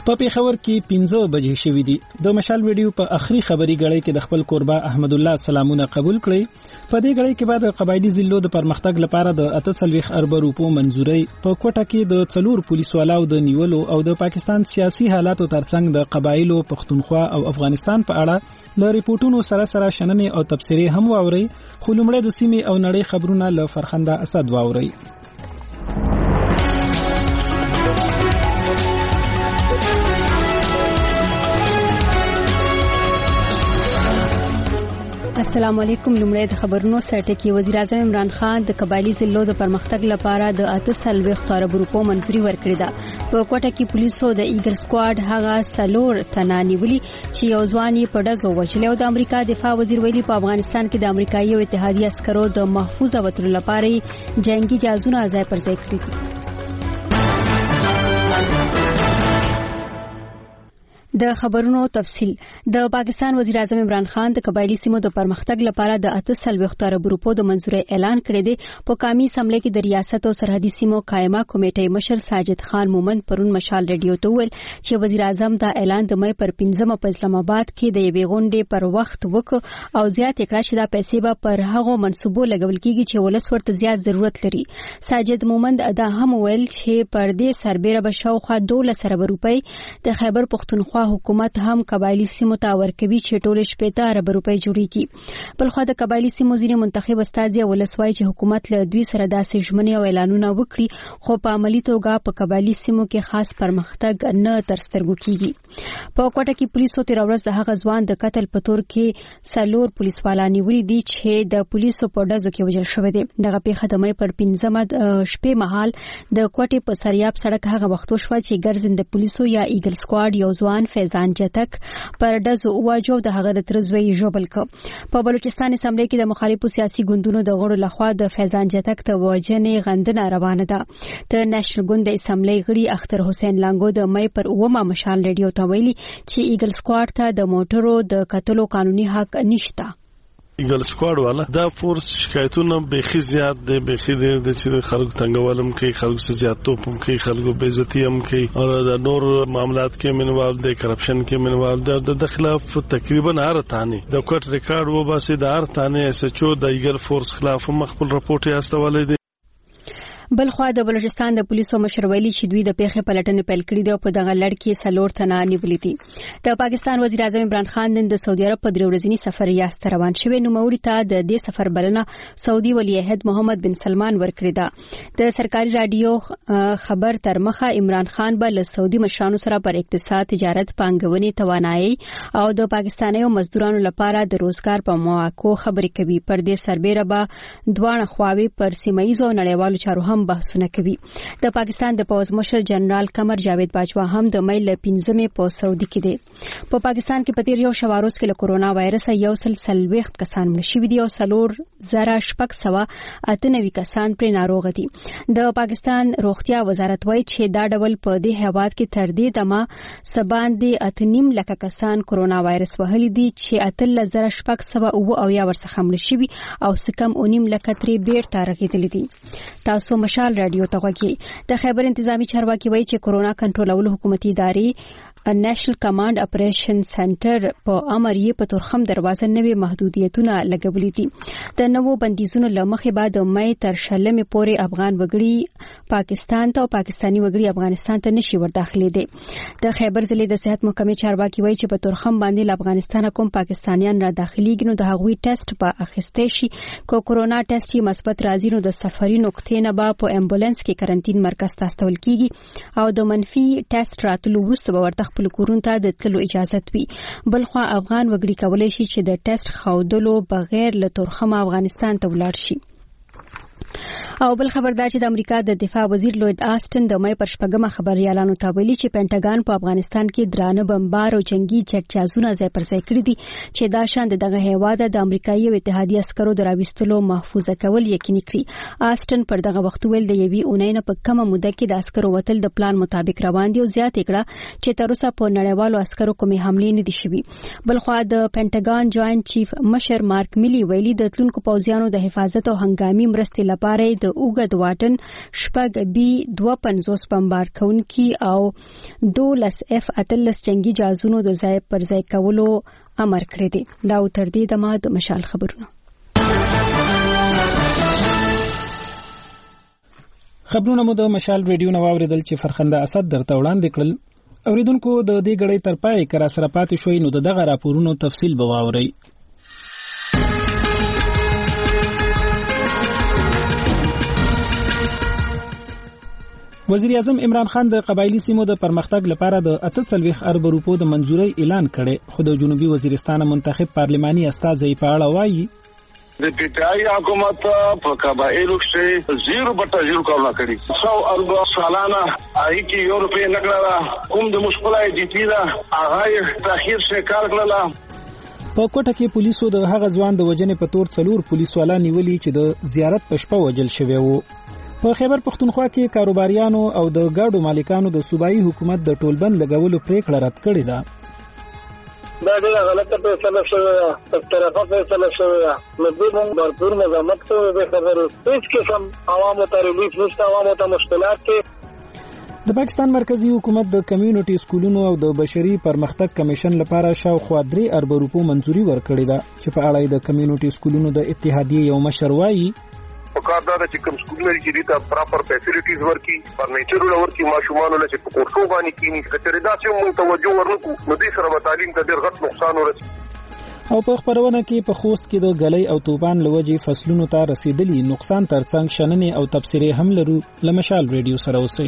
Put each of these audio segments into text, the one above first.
په پیښور کې 15 بجې شوې دي. د مشال ویډیو په اخري خبري غړي کې د خپل قربا احمد الله سلامونه قبول کړي. په دې غړي کې بعد قبایلی ضلعو د پرمختګ لپاره د 38 ارب روپو منزوري په کوټه کې د څلور پولیسو والاو د نیولو او د پاکستان سیاسي حالاتو ترڅنګ د قبایلو پښتونخوا او افغانستان په اړه ل ریپورتونو سره شننې او تبصرې هم واوري. خو لومړی د سیمې او نړۍ خبرونه له فرخنده اسد واوري. السلام علیکم. لومړی د خبرونو سرټه کې وزیر اعظم عمران خان د قبایلی ضلعو د پرمختګ لپاره د 38 ارب روپو منځوري ورکړې ده. په کوټه کې پولیسو د ایګل سکواډ هغه سلور تنانی ویلي چې یو ځواني په ډزو وژل او د امریکا دفاع وزیر ویلي په افغانستان کې د امریکایي او اتحادیه عسکرو د محفوظ وتلو لپاره جنگي جهازونه ځای پر ځای کړي دي. د خبرونو تفصيل. د پاکستان وزیر اعظم عمران خان د قبایلی سیمو د پرمختګ لپاره د 38 ارب روپو د منځوري اعلان کړی دی. په قومي اسمبلی کې د ریاست او سرحدي سیمو قائمه کمیټې مشر ساجد خان مومن پرون مشال ریډیو ته ویل چې وزیر اعظم دا اعلان د مې پر 15 په اسلام آباد کې د یوې غونډې پر وخت وکړ او زیات کړه چې دا پیسې به پر هغو منسوبو لګول کیږي چې ولس ورته زیات ضرورت لري. ساجد مومن دا هم ویل چې پر دې سربېره به شاوخوا 12 ارب روپۍ د خیبر پښتونخوا حکومت هم قبایلی سیمو ته ورکوي چې ټول 15 ارب روپۍ جوړیږي. بل خو د قبایلی سیمو ځینې منتخب استازي ولسوای چې حکومت له دوی سره داسې ژمنې او اعلانونه وکړي خو په عملی توګه په قبایلی سیمو کې خاص پرمختګ نه تر سترګو کیږي. په کوټه کې پولیسو تیر ورځ د هغه ځوان د قتل په تور کې سلور پولیسوالان نیولي دي چې د پولیسو په ډزو کې وژل شوی دي. دغه پیښه د مې پر 15 شپې مهال د کوټې په سریاب سړک هغه وخت شو چې ګرځنده پولیسو یا ایګل سکواډ یو ځوان فیضان جتک پر ډزو واجو د هغه د ترزوی جوبل ک. په بلوچستان اسمبلی کې د مخالفو سیاسي ګوندونو د غړو لخوا د فیضان جتک ته وجنې غندنه روانه ده. د نېشنل ګوند د اسمبلی غړي اختر حسین لانګو د مې پر اومه مشال ریډیو ته ویلي چې ایګل سکواډ ته د موټرو د قتلو قانوني حق نشته. ایګل سکواډ والا دا فورس شکایتونه به خي زیات دي به خي د چې خلکو تنګولم کوي خلکو سے زیات توپم کوي خلکو بے عزتی هم کوي او د نور معاملات کې منوال دي کرپشن کې منوال د خلاف تقریبا هر تانه د کوټ ریکارډ و باسي د هر تانه اس ایچ او د ایګل فورس خلاف مخبل رپورت یې استولې دي. بل خو د بلوچستان د پولیسو مشر ویلي چې دوی د پیښې پلټنې پیل کړې ده او په دغه لړ کې سلور تنه نیولې دي. د پاکستان وزیر اعظم عمران خان نن د سعودي عرب په 3 ورځني سفر ریاست روان شوی. نو موري ته د دې سفر بلنه سعودي ولی عہد محمد بن سلمان ورکړی ده. د سرکاري رادیو خبر تر مخه عمران خان به له سعودي مشرانو سره پر اقتصاد، تجارت، پانګونې، توانایي او د پاکستاني مزدورانو لپاره د روزګار په مواقعو خبرې کوي. پر دې سربېره به دوه خواوې پر سیمایي او نړیوالو چارو هم بحثونه کوي. د پاکستان د پوز مشر جنرال قمر جاوید باجوا هم د مې له 15 په سعودي کې دي. په پاکستان کې په تیر یو شواروز کې له کورونا وایرس یو سل کسان مړ شوي دي او سلور زره شپږ سوه 98 کسان پر ناروغ دي. د پاکستان روغتیا وزارت وایي چې دا ډول په دې هیواد کې تر دې دمه سباندې 8.5 لک کسان کورونا وایرس وهلي دي چې 8,600 او یا ورڅخه مړ شوي او سکم 9 لک ترې بیرته رغېدلي دي. تاسو مشال رادیو ته وګورئ. د خیبر انتظامی چارواکي وایي چې کورونا کنټرولولو حکومتي ادارې نېشنل کمانډ اپریشن سنټر په امر یې په تورخم دروازه نوې محدودیتونه لګولې دي. د نوو بندیزونو لمخې بعد مې تر شلمې پورې افغان وګړي پاکستان ته او پاکستانی وګړي افغانستان ته نشي ورداخلي دي. د خیبر ضلع د صحت محکمې چارواکي وایي چې په تورخم باندې له افغانستان کوم پاکستانیان را داخليږي نو د هغوی ټیسټ په اخیستې شي. کو کورونا ټیسټ یې مثبت راځي نو د سفري نقطې نه به په امبولانس کې کرنټین مرکز ته استول کیږي او د منفي ټیسټ راتلو وروسته به ورته خپل کورونو ته د تللو اجازه وي. بل خو افغان وګړي کولای شي چې د ټیسټ خودلو بغیر له تورخم افغانستان ته ولاړ شي. او بل خبردار چې د امریکا د دفاع وزیر لوید آسټن د مې پر شپږمه خبريالانو ته ویلي چې پینټاګان په افغانستان کې درانه بمبار او جنگي جټ جهازونه ځای پر ځای کړی دي چې دا شان دغه هیواد د امریکایي او اتحادیه عسکرو دراوستلو محفوظه کول یقیني کړی. آسټن پر دغه وخت ویل د یوې اونۍ نه په کمه موده کې د عسکرو وتل د پلان مطابق روان دي او زیات کړه چې تر اوسه په نړیوالو عسکرو کومې حملې نه دي شوي. بل خو د پینټاګان جوائنټ چیف مشر مارک میلی ویلي د تلونکو پوځیانو د حفاظت او هنګامي مرستې لپاره د اوږد واټن شپږ بي 250 بمبار کونکي او 12 F-18 جنگي جهازونو د ځای پر ځای کولو امر کړی دی. دا تر دې دمه د مشال خبرونه. خبرونه مو د مشال ریډیو نو اوریدل چې فرخنده اسد درته وړاندې کړل. اوریدونکو د دې غړې تر پای کرا سره پاتې شوي نو دغه راپورونو تفصیل به واورئ. وزیر اعظم عمران خان د قبایلی سیمو د پرمختګ لپاره د 48 ارب روپو د منځوري اعلان کړي. خو د جنوبي وزیرستان منتخب پارلماني استازي په اړه وایي د پیټای حکومت په قبایلو کې 0.0 کارونه کړي. 100 ارب سالانه آی کی یورپی نګړه کوم د مشکلای دي پیدا هغه تاخير شي کار کړلا. په کوټه کې پولیسو د هغه ځوان د وجنې په تور 4 پولیس والا نیولي چې د زیارت په شپه وجل شوی وو. په خیبر پختونخوا کې کاروباریانو او د ګاډو مالکانو د صوبایي حکومت د ټولبند لګولو پریکړه رد کړې ده. دا ډېره غلطه فیصله شوې ده، طرفه فیصله شوې ده. نو دوی موږ بھرپور مزاحمت کوو د خبرو. هیڅ قسم عوامو ته ریلیف نشته، عوامو ته مشکلات کې. د پاکستان مرکزی حکومت د کمیونټي سکولونو او د بشري پرمختګ کمیشن لپاره شاوخوا 3 ارب روپو منځوري ورکړې ده چې په اړه د کمیونټي سکولونو د اتحادیې یو مشر وایي وکړه چې کوم سکولونه چې دي ته پراپر فیسیلیټیز ورکړي، فرنیچر ورکړي، ماشومان له چې په کورسو باندې کینی کتره دا چې موږ توجه ورنکو نو دې سره تعلیم ته ډېر غټ نقصان ورسي. او په خبرونه کې په خوست کې د غلې او توبان لوجي فصلونو ته رسیدلی نقصان ترڅنګ شننې او تبصرې هم لرو. لمشال ریډیو سره اوسئ.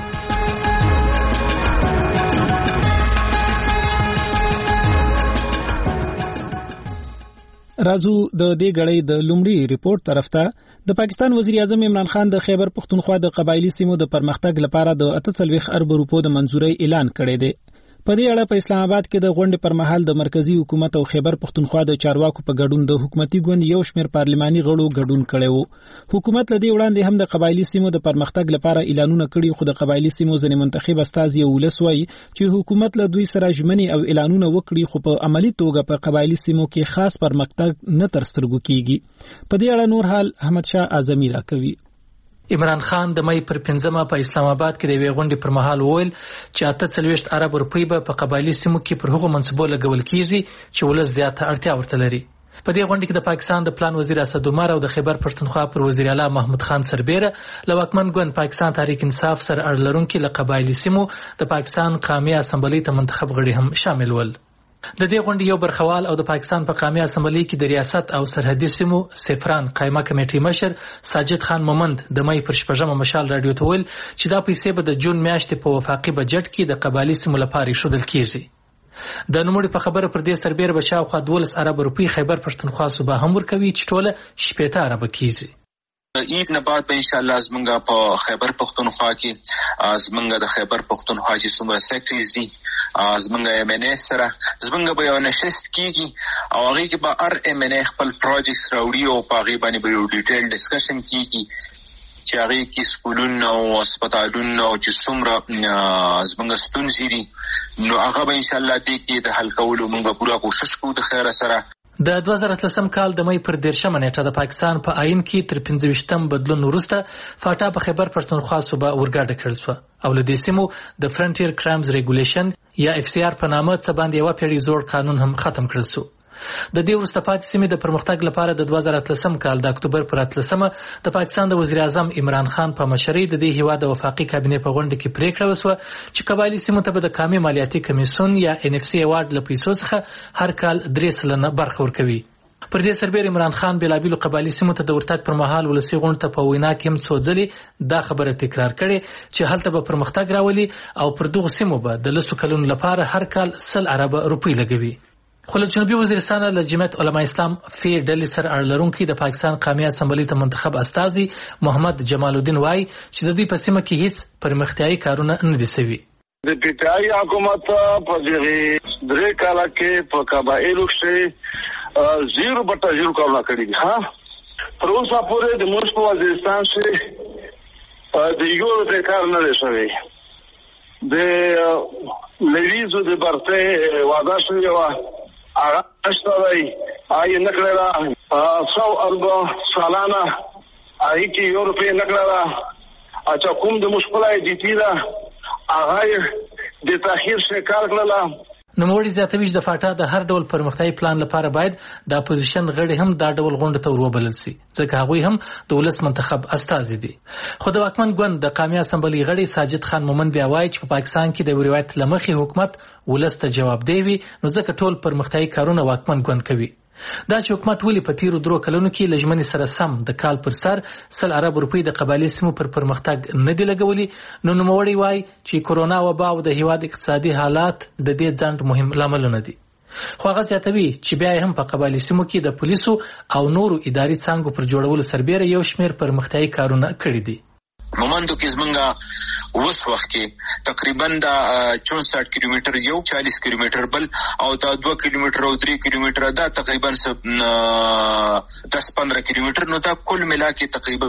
رازو د دې غړې د لومړي ریپورت طرف ته د پاکستان وزیر اعظم عمران خان د خیبر پختونخوا د قبایلی سیمو د پرمختګ لپاره د 48 ارب روپو د منځوري اعلان کړی دی. په دې اړه په اسلام آباد کې د غونډې پر مهال د مرکزی حکومت او خیبر پختونخوا د چارواکو په ګډون د حکومتي ګوند یو شمېر پارلماني غړو ګډون کړي وو. حکومت لدی وړاندې هم د قبایلی سیمو د پرمختګ لپاره اعلانونه کړي، خو د قبایلی سیمو ځنې منتخب استازي ولسوي چې حکومت له دوی سره ژمنې او اعلانونه وکړي، خو په عملی توګه په قبایلی سیمو کې خاص پرمختګ نه تر سترګو کیږي. په دې اړه نور حال احمد شاه اعظمي راکوي. عمران خان د مې پر 15 په اسلام آباد کې د غونډې پر مهال وویل چې 48 ارب روپۍ به په قبایلی سیمو کې پر هغو منصبو لګول کیږي چې ولس زیاته اړتیا ورته لري. په دې غونډه کې د پاکستان د پلان وزیر اسد عمر او د خیبر پختونخوا پر وزیر اعلی محمود خان سربیره لواکمن ګوند پاکستان تحریک انصاف سره اړه لرونکي له قبایلی سیمو د پاکستان قومي اسمبلی ته منتخب غړي هم شامل ول. د دې غونډې یو برخوال او د پاکستان په قومي اسمبلی کې د ریاست او سرحدي سیمو سفران قائمه کمیټې مشر ساجد خان مومند د مې پر 14 مشال رادیو ته ویل چې دا پیسې به د جون میاشتې په وفاقي بجټ کې د قبایلی سیمو لپاره شودل کیږي. د نوموړي په خبره پر دې سربېره به شاوخوا 12 ارب روپۍ خیبر پختونخوا صوبه هم ورکوي چې ټوله 18 ارب کیږي. عید نه بعد به ان شاء الله زمونږ په خیبر پختونخوا کې زمونږ د خیبر پختونخوا چې څومره سیکټریز دي زمونږ ایم ان اس سره زمونږ به یو نشست کیږي او هغه کې به ار ام ان خپل پروجیکټس راوړي او په هغه باندې به یو ډیټیل ډسکشن کیږي چې هغه کې سکولونه او هسپتالونه او چې څومره زمونږ ستونزې دي نو هغه به ان شاء الله دې کې د حل کولو موږ پوره کوشش کوو د خیر سره. د 2013 کال د مې پر 13 نیټه د پاکستان په آئین کې تر 15 بدلون وروسته فاټا په خیبر پختونخوا صوبه ورګاډه کړل شو او له دې سیمو د فرنټیر کرایمز ریګولیشن یا ایف سی آر په نامه څه باندې یو پیړۍ زوړ قانون هم ختم کړل شو. د دې وروسته پاتې سیمې د پرمختګ لپاره د 2013 کال د اکتوبر پر 13 د پاکستان د وزیر اعظم عمران خان په مشرۍ د دې هیواد د وفاقي کابینې په غونډه کې پریکړه وشوه چې قبایلی سیمو ته د قومي مالیاتي کمیسیون یا ان اف سی ایوارډ له پیسو څخه هر کال 3% برخه ورکوي. پر دې سربېره عمران خان بلابیلو قبایلی سیمو ته د ورتګ پر مهال ولسی غونډه ته په وینا کې هم څو ځلې دا خبره تکرار کړي چې هلته به پرمختګ راولي او پر دغه سیمو به د لسو کلونو لپاره هر کال 100 ارب روپۍ لګوي. خو له جنوبي وزیرستان له جمعیت علما اسلام فی ډلې سره اړه لرونکي د پاکستان قومي اسمبلی ته منتخب استازي محمد جمال الدین وای چې د دې په سیمه کې هیڅ پرمختیايي کارونه نه دي شوي. د پیټای حکومت په دغه درې کاله کې په قبایلو کې 0.0 کارونه کړی دي. ها تر اوسه پورې د موږ په وزیرستان کې د یو د کار نه شوی. د لویزو د برته وعده شوی و هغه اشتراي آی نکړه 100 ارب سالانه آی کې یو روپیا نکړه اچھا کوم د مشکلای دي تیرا هغه د تاخير شکار کړل. نوموړي زیاتوي چې د فاټا د هر ډول پرمختیايي پلان لپاره باید د اپوزیشن غړي هم دا ډول غونډه ته وروبلل شي ځکه هغوی هم د ولس منتخب استازي دي. خو د واکمن ګوند د قومي اسمبلی غړي ساجد خان مومن بیا وایي چې په پاکستان کې د روایت لمخې حکومت ولس ته جواب دی وي نو ځکه ټول پرمختیايي کارونه واکمن ګوند کوي. دا چې حکومت ولې په تیرو 3 کلونو کې لجمنې سره سم د کال پر سر 100 ارب روپۍ د قبایلی سیمو پر پرمختګ نه دی لګولي نو نوموړي وایي چې کورونا وبا او د هیواد اقتصادي حالات د دې ځنډ مهم لاملونه دي. خو هغه زیاتوي چې بیا هم په قبایلی سیمو کې د پولیسو او نورو اداري څانګو پر جوړولو سربېره یو شمېر پرمختیايي کارونه کړي دي. مومندو کې زمونږه اوس وخت کې تقریبا دا 64 کیلومتر یو 40 کیلومتر بل او دا 2 کیلومتر او 3 کیلومتر دا تقریبا 10-15 کیلومتر نو دا کل ملا کې تقریبا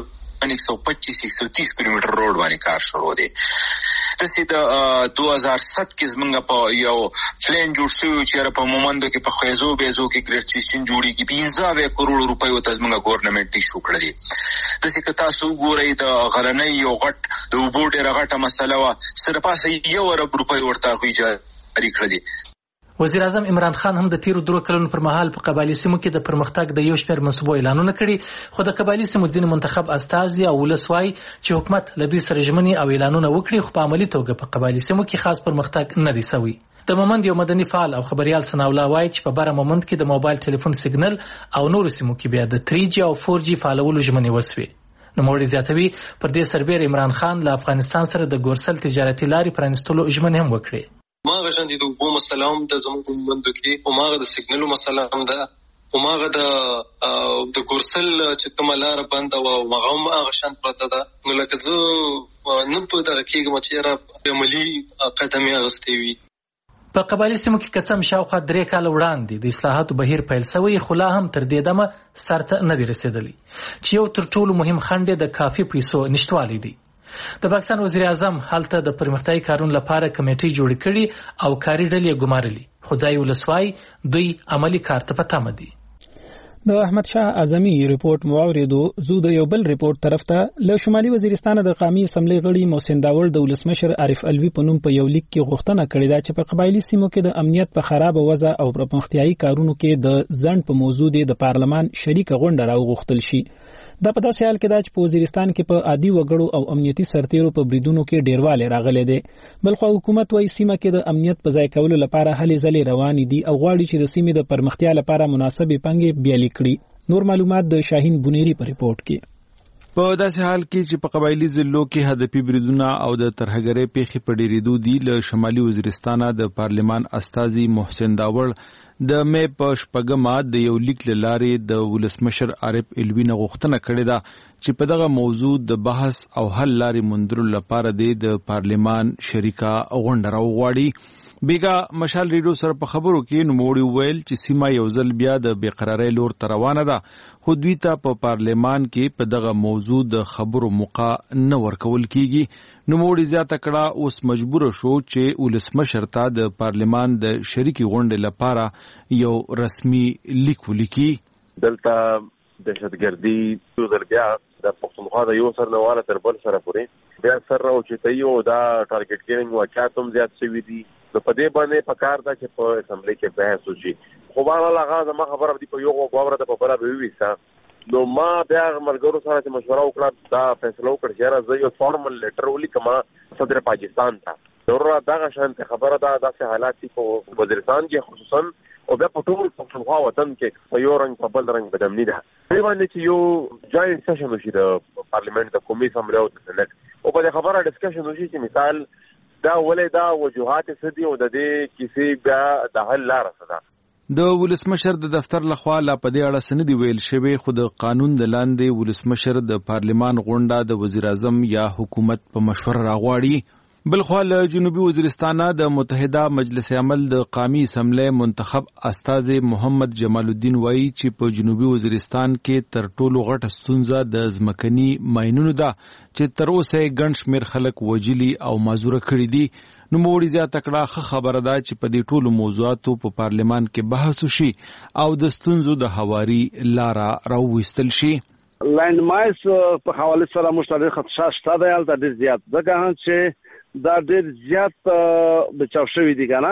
125-130 کیلومتر روډ باندې کار شروع دی. دسې د 2007 کې زمونږ په یو فلین جوړ شوی چې په مومندو کې په خیزو بیزو کې ګریډ سټیشن جوړیږي 15 کروڑ روپۍ ته زمونږ ګورنمنت ایشو کړی. دسې که تاسو ګورئ د غرنۍ یو غټ د اوبو ډېره غټه مسله وه صرف 1 ارب روپۍ ورته هغوی جاري کړلې. وزیر اعظم عمران خان هم د تیرو 3 کلونو پر مهال په قبایلی سیمو کې د پرمختګ د یو شمېر منصوبو اعلانونه کړي خو د قبایلی سیمو ځینې منتخب استازي او ولس وایي چې حکومت له دوی سره ژمنې او اعلانونه وکړي خو په عملي توګه په قبایلی سیمو کې خاص پرمختګ نه دی سوی. د مومند یو مدني فعال او خبريال ثناءالله وایي چې په بره مومند کې د موبایل ټلیفون سیګنل او نورو سیمو کې بیا د 3G او 4G فعالولو ژمنې وسوي. نوموړي زیاتوي پر دې سربېره عمران خان له افغانستان سره د ګورسل تجارتي لارې پرانستلو ژمنې هم وکړي. ماغه شان دي د اوبو مسله هم د زموږ مومندو کې او ماغه د سیګنلو مسله هم ده او ماغه د ګورسل چې کومه لار بند او ماغه هم هغه شان پرته ده. نو لکه زه نه په دغه کېږم چې را عملي قدم یې اخیستی وي. په قبایلی سیمو کې قسم شاوخوا 3 کال وړاندې د اصلاحاتو بهیر پیل شوی خو لا هم تر دې دمه سرته نه دی رسیدلی چې یو تر ټولو مهم خنډ د کافي پیسو نشټوالی دی. د پاکستان وزیر اعظم هلته د پرمختیايي کارونو لپاره کمیټې جوړې کړي او کاري ډلې ګمارلي خو ځای ولسوای دوی عملی کار ته پاتم دي. د احمد شاه اعظمي ریپورت موریدو زو د یو بل ریپورت طرف ته له شمالي وزیرستان د قومي اسمبلی غړي محسن داور د ولسمشر عارف الوی په نوم په یو لیک کې غوښتنه کړې ده چې په قبایلی سیمو کې د امنیت په خراب وضع او پرمختیايي کارونو کې د ځنډ په موضوع د پارلمان شریک غونډه راوغوښتل شي. دا په داسې حال کې ده چې په وزیرستان کې په عادي وګړو او امنیتي سرتیرو په بریدونو کې ډیرواله راغلي دي. بلخو حکومت وايي سیمه کې د امنیت په ځای کولو لپاره هلې ځلې روان دي او غواړي چې د سیمې د پرمختیا لپاره مناسبې پنګې بیالي کړي. نور معلومات د شاهین بنيري په ریپورت کې. په داسې حال کې چې په قبایلی ضلعو کې هدفي بریدونه او د ترهګرۍ پیښې په ډېرېدو دي له شمالي وزیرستان د پارلمان استازي محسن داور د مې په شپږمه د یو لیک له لارې د ولسمشر عارف الوی نه غوښتنه کړې ده چې په دغه موضوع د بحث او حل لارې موندلو لپاره د پارلمان شریکه غونډه راوغواړي. بیگا مشال ریډیو سره په خبرو کې نوموړي وویل چې سیمه یو ځل بیا د بېقرارۍ لور ته روانه ده خو دوی ته په پارلمان کې په دغه موضوع د خبرو موقع نه ورکول کیږي. نوموړي زیاته کړه اوس مجبور شو چې ولسمشر ته د پارلمان د شریکي غونډې لپاره یو رسمي لیک ولیکي. دلته دهشتګردي یو ځل بیا د پښتونخوا د یو سر نه واله تر بل سره پورې بیا سر راوچتایي او دا ټارګټ کیرنګ واقعات هم زیات شوي دي. نو په دې باندې پکار ده چې په اسمبلی کې بحث وشي. خو بهرحال هغه زما خبره دی په یو غوړه ده په بله به وویسته نو ما بیا ملګرو سره چې مشوره وکړه دا فیصله وکړه چې زه یو فارمل لیټر ولیکم صدر پاکستان ته. ضرور دغه شانته خبره ده داسې حالات دي په وزیرستان کې خصوصا او بیا په ټول پښتونخوا وطن کې په یو رنګ په بل رنګ بدامني ده. دې باندې چې یو جاینټ سیشن وشي د پارلیمنت د قومي اسمبلی او د سنټ او په خبره ډسکشن وشي چې مثال دا ولې دا وجوهات سدي او د دې کیسې بیا د حل لار څه ده. د ولسمشر د دفتر لخوا لا په دې اړه سندي ویل شوی خو د قانون د لاندې ولسمشر د پارلمان غونډه د وزیر اعظم یا حکومت په مشوره راغواړي. بلخوا له جنوبي وزیرستان د متحده مجلس عمل د قومي اسمبلی منتخب استازي محمد جمال الدین وایي چې په جنوبي وزیرستان کې تر ټولو غټه ستونزه د ځمکني ماینونو ده چې تر اوسه ګڼ شمېر خلک وجلي او معذوره کړي دي. نوموړي زیاته کړه خبره ده چې په دې ټولو موضوعاتو په پارلمان کې بحث وشي او د ستونزو د هواري لاره راوویستل شي. لینډ ماینز په حواله سره مشترک خدشات شته دی البته ډیر زیات ځکه چې دا ډیر زیات بچاو شوی دی کنه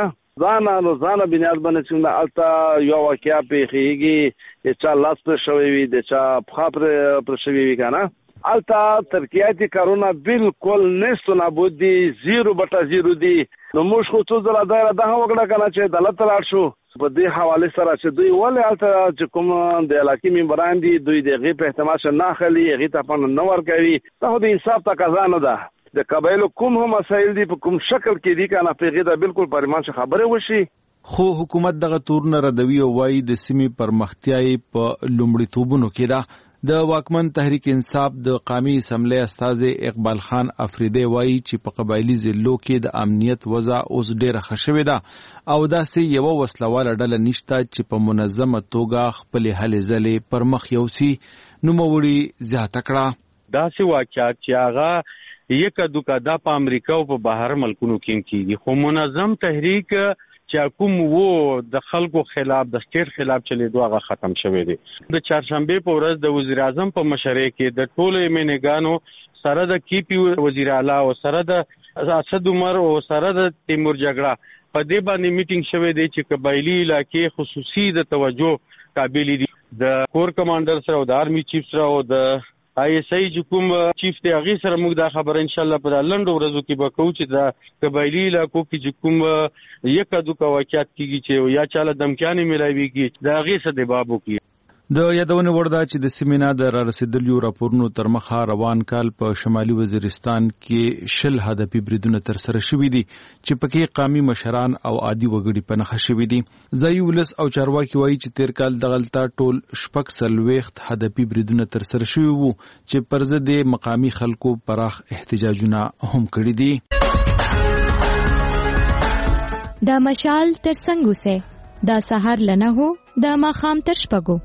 ځان بنیاد باندې څنګه البته یو واقعیا پیښیږي چې لاس پر شوی وي د چا خبر پر شوی وي کنه البته ترکیاتی کارونا بالکل نشته نابودي 0/0 دی نو موږ خو څه زړه دایره ده وکړه کنه چې عدالت لاړ شو په دې حواله سره چې دوی ولې البته چې کوم د علاقې ممبران دي دوی دغه په احتمال نه خلی هغه ته پن نه ور کوي ته د انصاف تقاضا نه ده د قبایلو کوم هم مسایل دي په کوم شکل کې دي کنه په غیدا بالکل پرمان خبره وشي خو حکومت دغه تورن ردوی او وای د سیمې پرمختیاي په لومړی توبونو کې ده د واکمن تحریک انصاف د قومي اسمبلی استاد اقبال خان افریدی وایي چې په قبایلی ضلعو کې د امنیت وضع اوس ډیره ښه ده او داسې یو وسلواله ډله نشته چې په منظمه توګه خپل هلې ځلې پر مخ یوسي نوموړي زیاته کړه داسې واقعیت چې هغه یک دوکا د امریکا او په بهر ملکونو کې کیږي خو منظم تحریک چې کوم وو د خلکو خلاف د سټیټ خلاف چلی دوغه ختم شوه دي د چهارشنبه په ورځ د وزیر اعظم په مشرۍ کې د ټولو ایمنګانو سره د کیپی وزیر اعلی او سره د اسد عمر او سره د تیمور جګړه په دې باندې میټینګ شوه دي چې قبایلی علاقې خصوصي د توجه قابل دي د کور کمانډر سره او د آرمي چیف سره او د آی اس ای چې کوم چیف دی هغه سره موږ دا خبر ان شاء الله په لندو ورځو کې به کوو چې دا قبایلی علاقو کې چې کوم یک دوه واقعیت کیږي چې یا چاله دمکانې ملایويږي دا هغه څه دی بابو کې د یادونه ورده چې د سیمینا د رسیدلیو راپورونو تر مخه روان کال په شمالي وزیرستان کې شل هدفي بریدونه تر سره شوې دي چې پکې قومي مشران او عادي وګړي په نخښه شوې دي ځای ولس او چارواکي وایي چې تیر کال دغلطه ټول شپږ سلويخت هدفي بریدونه تر سره شوي وو چې پر ضد مقامي خلکو پراخ احتجاجونه هم کړي دي دا مشال تر څنګه سه دا سحر لنه هو دا ماخام تر شپږو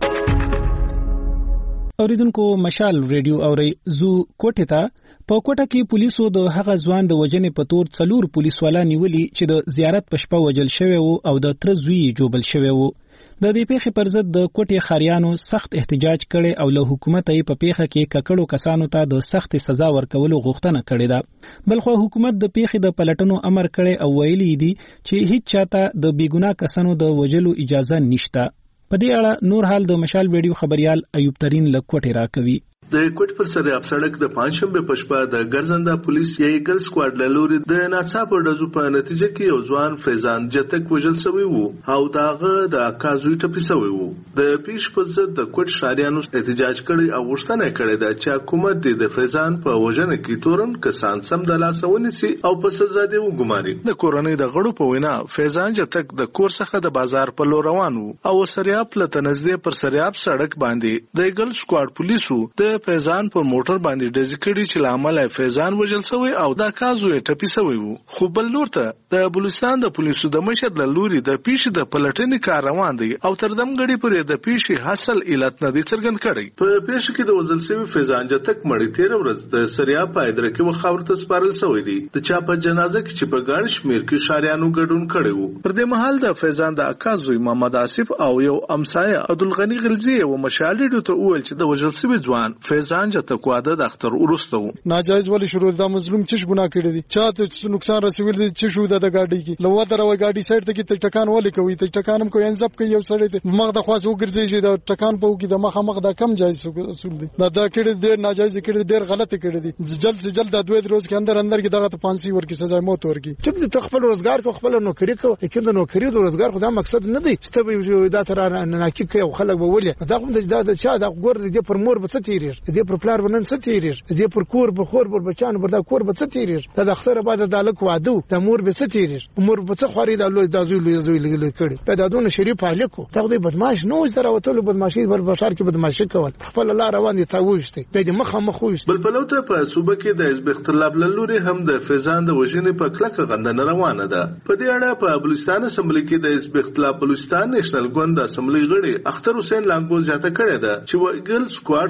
اوریدونکو مشال ریډیو اوري زو کوټه ته په کوټه کې پولیسو د هغه ځوان د وجنې په تور 4 پولیس والا نیولي چې د زیارت په شپه وجل شوی وو او د تر زوی جوبل شوی وو د دې پیښې پر ضد د کوټې خاریانو سخت احتجاج کړي او له حکومت یې په پیښه کې ککړو کسانو ته د سخت سزا ورکولو غوښتنه کړې ده بلخو حکومت د پیښې د پلټنو امر کړي او ویلي دي چې هیڅ چاته د بیګناه کسانو د وجلو اجازه نشته په دې اړه نور حال د مشال ویډیو خبريال ایوب ترين لکوټه راکوي د کوټ پر سره سړک د پنځشنبه په شپه د ګرځنده پولیس یې ګل سکواډ لوري د ناڅاپه ډزو په نتیجه کې یو ځوان فیضان جتک وژل شوی وو او داغه د اکازوی ټپي شوی وو د پیش په ضد د کوټ شاریانو احتجاج کړي او غوښتنه کړې ده چې حکومت د فیضان په وژنه کې تورن کسان سم د لاسونی سي او په سزا دی وګماري د کورنۍ د غړو په وینا فیضان جتک د کور څخه د بازار په لور روان وو او سریاب لته نږدې پر سریاب سړک باندې د ګل سکواډ پولیسو د فیضان په موټر باندې ډزې کړي چې لامل فیضان وژل شوی او د کازو ټپي شوی وو خو بل لور ته د بلوچستان د پولیسو د مشر له لوري د پیښې د پلټنې کار روان دی او تر دمګړي پرې د پیښې حاصل علت نه دي څرګند کړي په پیښه کې د وژل شوی فیضان جتک مړی تیر ورځ د سریاب په اداره کې وخاورته سپارل شوی دی د چا په جنازه کې چې په ګڼ شمیر کې شاریانو ګډون کړي وو پر دې مهال د فیضان د اکازو محمد آصف او یو امسایه عبدالغنی غلزی او مشالډو ته وویل چې د وژل شوی ځوان فیضان جتک واده د اختر ورسته ناجایز ولی شروع د مظلوم چش ګناه کړی دي چاته نقصان رسول دي چې شو د گاډي کې لو دروي گاډي سایډ ته کې ټکان ولي کوي ته ټکانم کوي انځب کوي یو سړی ته مغ د خواص وګرځي چې د ټکان په کې د مخ د کم جایز اصول دي دا کړي ډیر ناجایز کړي ډیر غلط کړي دي جلد سے جلد د دوه روز کې اندر کې دغه 500 ورکی سزا موت ورکی چې ته خپل روزګار کو خپل نوکری کو کله نوکری د روزګار خو دا مقصد نه دی چې ته دا تر نه کې کوي خلک به ولي دا کوم د چا د ګور دي پر مور به څه تیریږي دې پر پلار ونن څه تیریږي دې پر کور به خور پر بچان پر دا کور به څه تیریږي د اختر بعد د الک وادو د مور به څه تیریږي مور به څه خوري د لوی د زوی لګل کړي دا دونه شریف الکو دغه بدمعاش نو زره وتلو بدمعشي بل بشار کې بدمعشي کول خپل الله روان دي تاوښتي د مخه مخوښ بل پلوته په صوبه کې د حزب اختلاف لوري هم د فیضان د وژنې په کلکه غندنه روانه ده په دې اړه په بلوچستان اسمبلی کې د حزب اختلاف بلوچستان نېشنل ګوند اسمبلی غړي اختر حسین لانګو زیاته کړې ده چې وګل سکواډ ته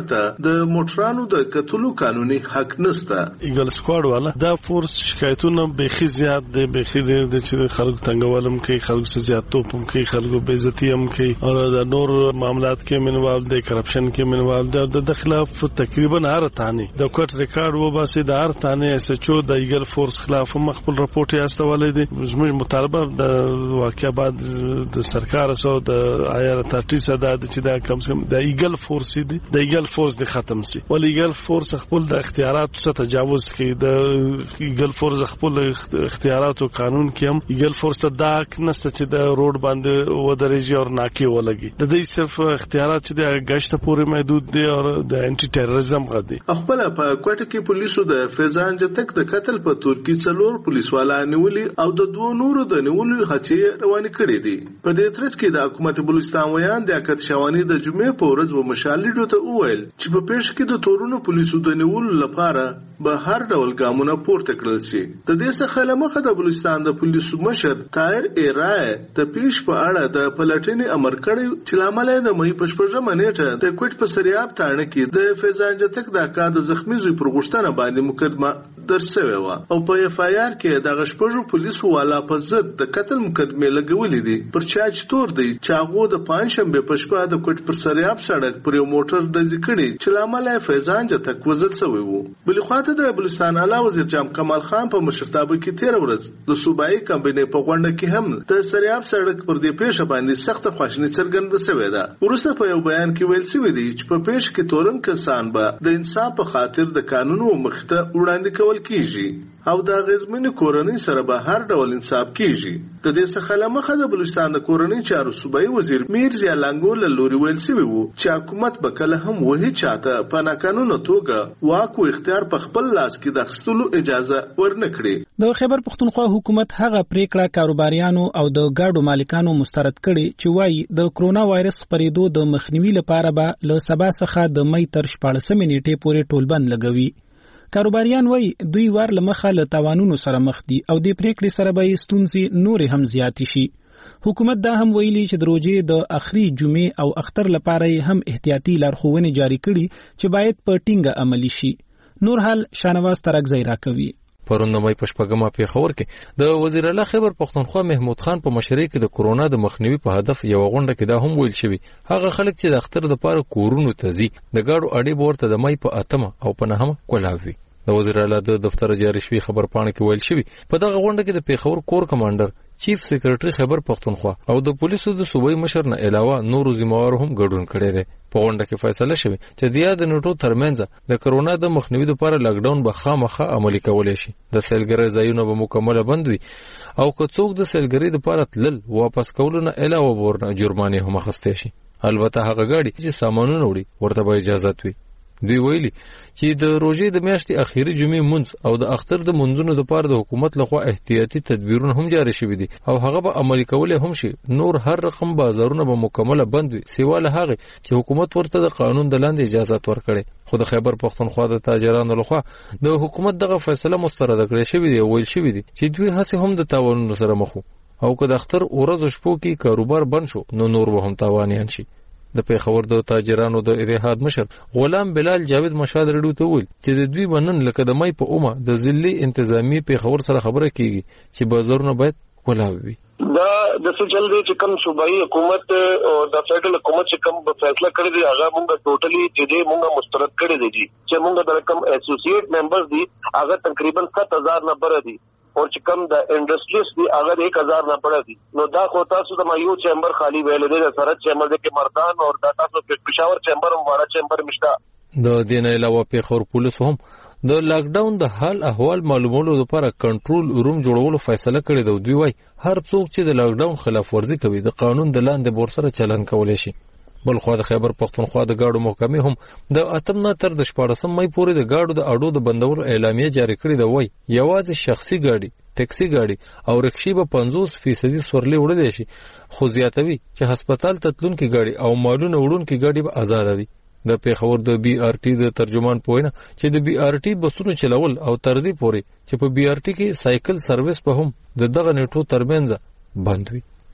د موټرانو د کتلو قانوني حق نشته. ایګل سکواډ والا دا فورس شکایتونه به خي زیات دي، به خي د چې خلکو تنګولم کوي، خلکو سره زیات توپم کوي، خلکو بے عزتی هم کوي او د نور معاملات کې منوال دي، کرپشن کې منوال دي. د خلاف تقریبا هر تانه د کوټ ریکارډ و باسي د هر تانه اس ایچ او د ایګل فورس خلاف مخبل رپورټ یې استولې دي. زموږ مطالبه د واقعیا بعد د سرکار سره د آیار اتارټي سره د چې دا کم سے کم د ایګل فورس دي، د ایګل فورس د ختم سي، ول ایګل فورس خپل د اختیارات څخه تجاوز کوي. د ایګل فورس خپل اختیارات او قانون کې هم ایګل فورس ته دا نشته چې د روډ باندې ودرېږي او ناکي ولګي. د دې صرف اختیارات چې د غشت پورې محدود دي او د انټي ټیرریزم غدي. خپل په کوټه کې پولیسو د فیضان جتک د قتل په تور کې څلور پولیس والا نیولي او د دوه نورو د نیولو هڅې روانې کړې دي. په دې ترڅ کې د حکومت بلوچستان ویان د اکد شوانی د جمعې په ورځ و مشالډو ته وویل چې په پیښ کې د تورونو پولیسو د نیولو لپاره به هر ډول ګامونه پورته کړل شي. د دې څخه لمخه د بلوچستان د پولیسو مشر طاهر ایرای د پیښ په اړه د پلټنې امر کړی چې لامل د مې پښپژمه نیټه د کوټ په سریاب تاړه کې د فیضان جتک د اکاد زخمی زوی پر غشتنه باندې مقدمه درسوي و او په اف آی آر کې د غشپژو پولیسو والا په ضد د قتل مقدمه لګولې دي. پر چاچ تور دی چې هغه د پنځشنبه په شپه د کوټ پر سریاب سړک پر یو موټر د ذکرې چې لامل فیضان جتک وزل شوی وو. بل خو د بلوچستان اعلی وزیر جام کمال خان په مشرتابه کې 13 ورځ د صوبایي کمپنۍ په غونډه کې هم د سریاب سړک پر دې پیښه باندې سخت خواشنی څرګنده شوې ده. ورسره په یو بیان کې ویل شوی دی چې په پیښه کې تورن کسان به د انصاف په خاطر د قانونو مخته وړاندې کول کیږي او د غزمن کورنۍ سره به هر ډول انصاف کیږي. د دې څخه لمخه د بلوچستان د کورنۍ چارو صوبایي وزیر میرزا لنګول لوري ویل شوی وو چې حکومت به کله هم وਹੀ چاته په ناقانونه توګه واک او اختیار په خپل لاس کې د خپلو اجازه ورنکړي. د خیبر پختونخوا حکومت هغه پریکړه کاروباریانو او د ګاډو مالکانو مسترد کړي چې وایي د کرونا وایرس خپرېدو د مخنیوي لپاره به له سبا څخه د مې تر 14 نیټې پورې ټولبند لګوي. کاروباریان وایي دوی وار لمخه له تاوانونو سره مخ دي او د پریکړې سره به ستونزې نور هم زیات شي. حکومت دا هم ویلي چې د روزې د اخري جمعې او اختر لپاره هم احتیاطي لارښوونې جاری کړي چې باید په ټینګه عملي شي. نور حال شانواز ترکزی راکوي. پرون د مې پښپګما پیښور کې د وزیر اعلی خیبر پختونخوا محمود خان په مشرۍ کې د کورونا د مخنیوي په هدف یو غونډه کې دا هم ویل شوی هغه خلک چې د اختر د پاره کورونو ته ځي د ګاډو اړې ورته د مې په اتمه او په نهمه کولاوي. د وزیر اعلی د دفتر جاری شوی خبر پاڼه کې ویل شوی په دغه غونډه کې د پیښور کور کمانډر چیف سیکریټری خیبر پختونخوا او د پولیسو د صوبایي مشر نه علاوه نورو ذمہوارو هم ګډون کړي دي. په غونډه کې فیصله شوه چې د یاد نټو ترمنځ د کرونا د مخنیوي لپاره لاک ډاون به خامخا عملي کولای شي. د سیلګری ځایونه به مکمل بند وي او که څوک د سیلګری لپاره تلل واپس کول نه علاوه ورنه جرمانه هم اخیستې شي. البته هغه ګاډي چې سامانونه وړي ورته به اجازه وي. دوی ویلي چې د روزې د میاشتې اخیری جمعې منځ او د اختر د منځونو لپاره د حکومت لخوا احتیاطي تدبیرونه هم جاری شوي دي او هغه به عملي کولای هم شي. نور هر رقم بازارونه به مکمل بند وي سیواله هغه چې حکومت ورته د قانون د لاندې اجازه ورکړي. خو د خیبر پختونخوا د تاجرانو لخوا د حکومت دغه فیصله مسترد کړې شوې دی او ویل شوی دی چې دوی هڅه هم د تاوانونو سره مخ او که د اختر ورځ شپو کې کاروبار بند شو نو نور به هم تاوانیان شي. د پیښور د تاجرانو د اتحاد مشر غلام بلال جاوید مشاد رډو ته ویل چې د دوی بنن لکه د مې په اومه د ضلعي انتظامی پیښور سره خبره کیږي چې بازارونه باید ولاوي. دا د څه چل دی چې کوم صوبایي حکومت او د فدرال حکومت چې کوم فیصله کړی دی هغه موږ ټوټلی چې دې موږ مسترد کړی دی چې موږ د رقم اسوسییټ ممبرز دي هغه تقریبا 7000 نفر دي او چې کوم د انډستریز دی هغه 1000 نه پړه دي. نو دا خو تاسو د مایو چیمبر خالی ویل دی د سرحد چیمبر کې مردان او د تاسو په پېښور چیمبر او واړه چیمبر مشته. د دین علاوه پیښور پولیس هم د لاک ډاون د حال احوال معلومولو لپاره کنټرول روم جوړولو فیصله کړې ده. دوی وايي هر څوک چې د لاک ډاون خلاف ورزي کوي د قانون د لاندې بور سره چلن کولای شي. بل خو د خیبر پختونخوا د گاډو محکمې هم د اتم نه تر د 14 مې پورې د گاډو د اډو د بندولو اعلامیه جاری کړې ده. وای یوازې شخصي گاډي ټیکسي گاډي او رکشي به 50% سورلي وړل شي خو زیاتوي چې هسپتال ته تلونکي گاډي او مالونه وړونکي گاډي به آزاد دي. د پیښور د بي آر ټي د ترجمان پوینه چې د بي آر ټي بسونو چلول او تر دې پورې چې په بي آر ټي کې سایکل سرویس په هم د دغه نیټو ترمنځ بند وي.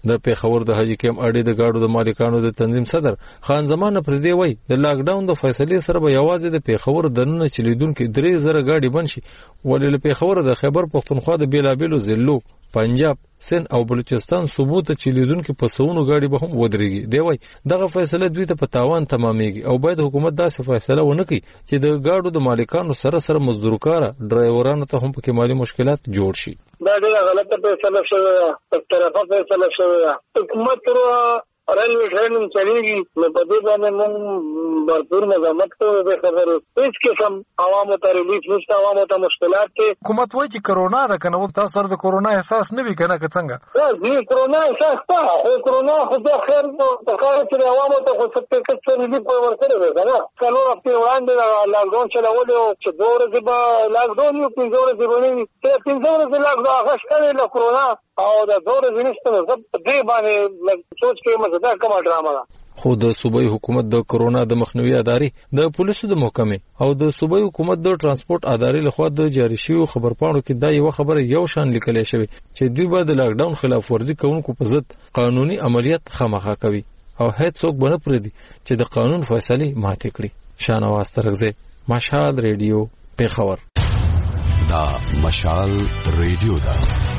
د پیښور د حاجی کیم اړې د گاډو د مالکانو د تنظیم صدر خان زمان پر دې وای د لاک ډاون د فیصلې سره به یوازې د پیښور دننه چلیدونکو 3000 گاډي بنشي ولې له پیښور د خیبر پختونخوا د بیلابیلو ضلعو پنجاب سند او بلوچستان صوبو ته چلیدونکو په سونو گاډي به هم ودرېږي دی وای دغه فیصله دوی ته په تاوان تمامېږي او باید حکومت داسې فیصله ونکړي چې د گاډو د مالکانو سره مزدورکاره ډرایورانو ته هم پکې مالی مشکلات جوړ شي دا ډېره غلطه فیصله شوې ده طرفه فیصله شوې ده حکومت ریلوے ټرین چلیږي نو په دې باندې موږ بھرپور مزاحمت کوو به خبره هیڅ قسم عوامو ته ریلیف نشته عوامو ته مشکلات دي حکومت وایي چې کرونا ده کنه تاسو سره د کرونا احساس نه وی کنه که څنګه دې کرونا احساس ته خو کرونا خو د خیر په کار چې عوامو ته خو څه څه ریلیف ورکړي ده کنه څلور هفته وړاندې لاک ډاون چلول او چې 2 ورځې به لاک ډاون یو 5 ورځې باندې 5 ورځې لاک ډاون هغه شته له کرونا او د 2 ورځې نشته زب دې باندې سوچ کې مزه کومه ډرامه ده خو د صوبایي حکومت د کرونا د مخنیوي ادارې د پولیسو د محکمې او د صوبایي حکومت د ترانسپورت ادارې لخوا د جاری شوی خبرپاڼو کې دا یو خبره یو شان لیکل شوی چې دوی به د لاک ډاون خلاف ورزي کوونکو په ضد قانوني عملیات خامخا کوي او هیڅ څوک بنه پردي چې د قانون فیصله ماته کړي شانواز ترغزه مشال ریډیو پیښور دا مشال ریډیو دا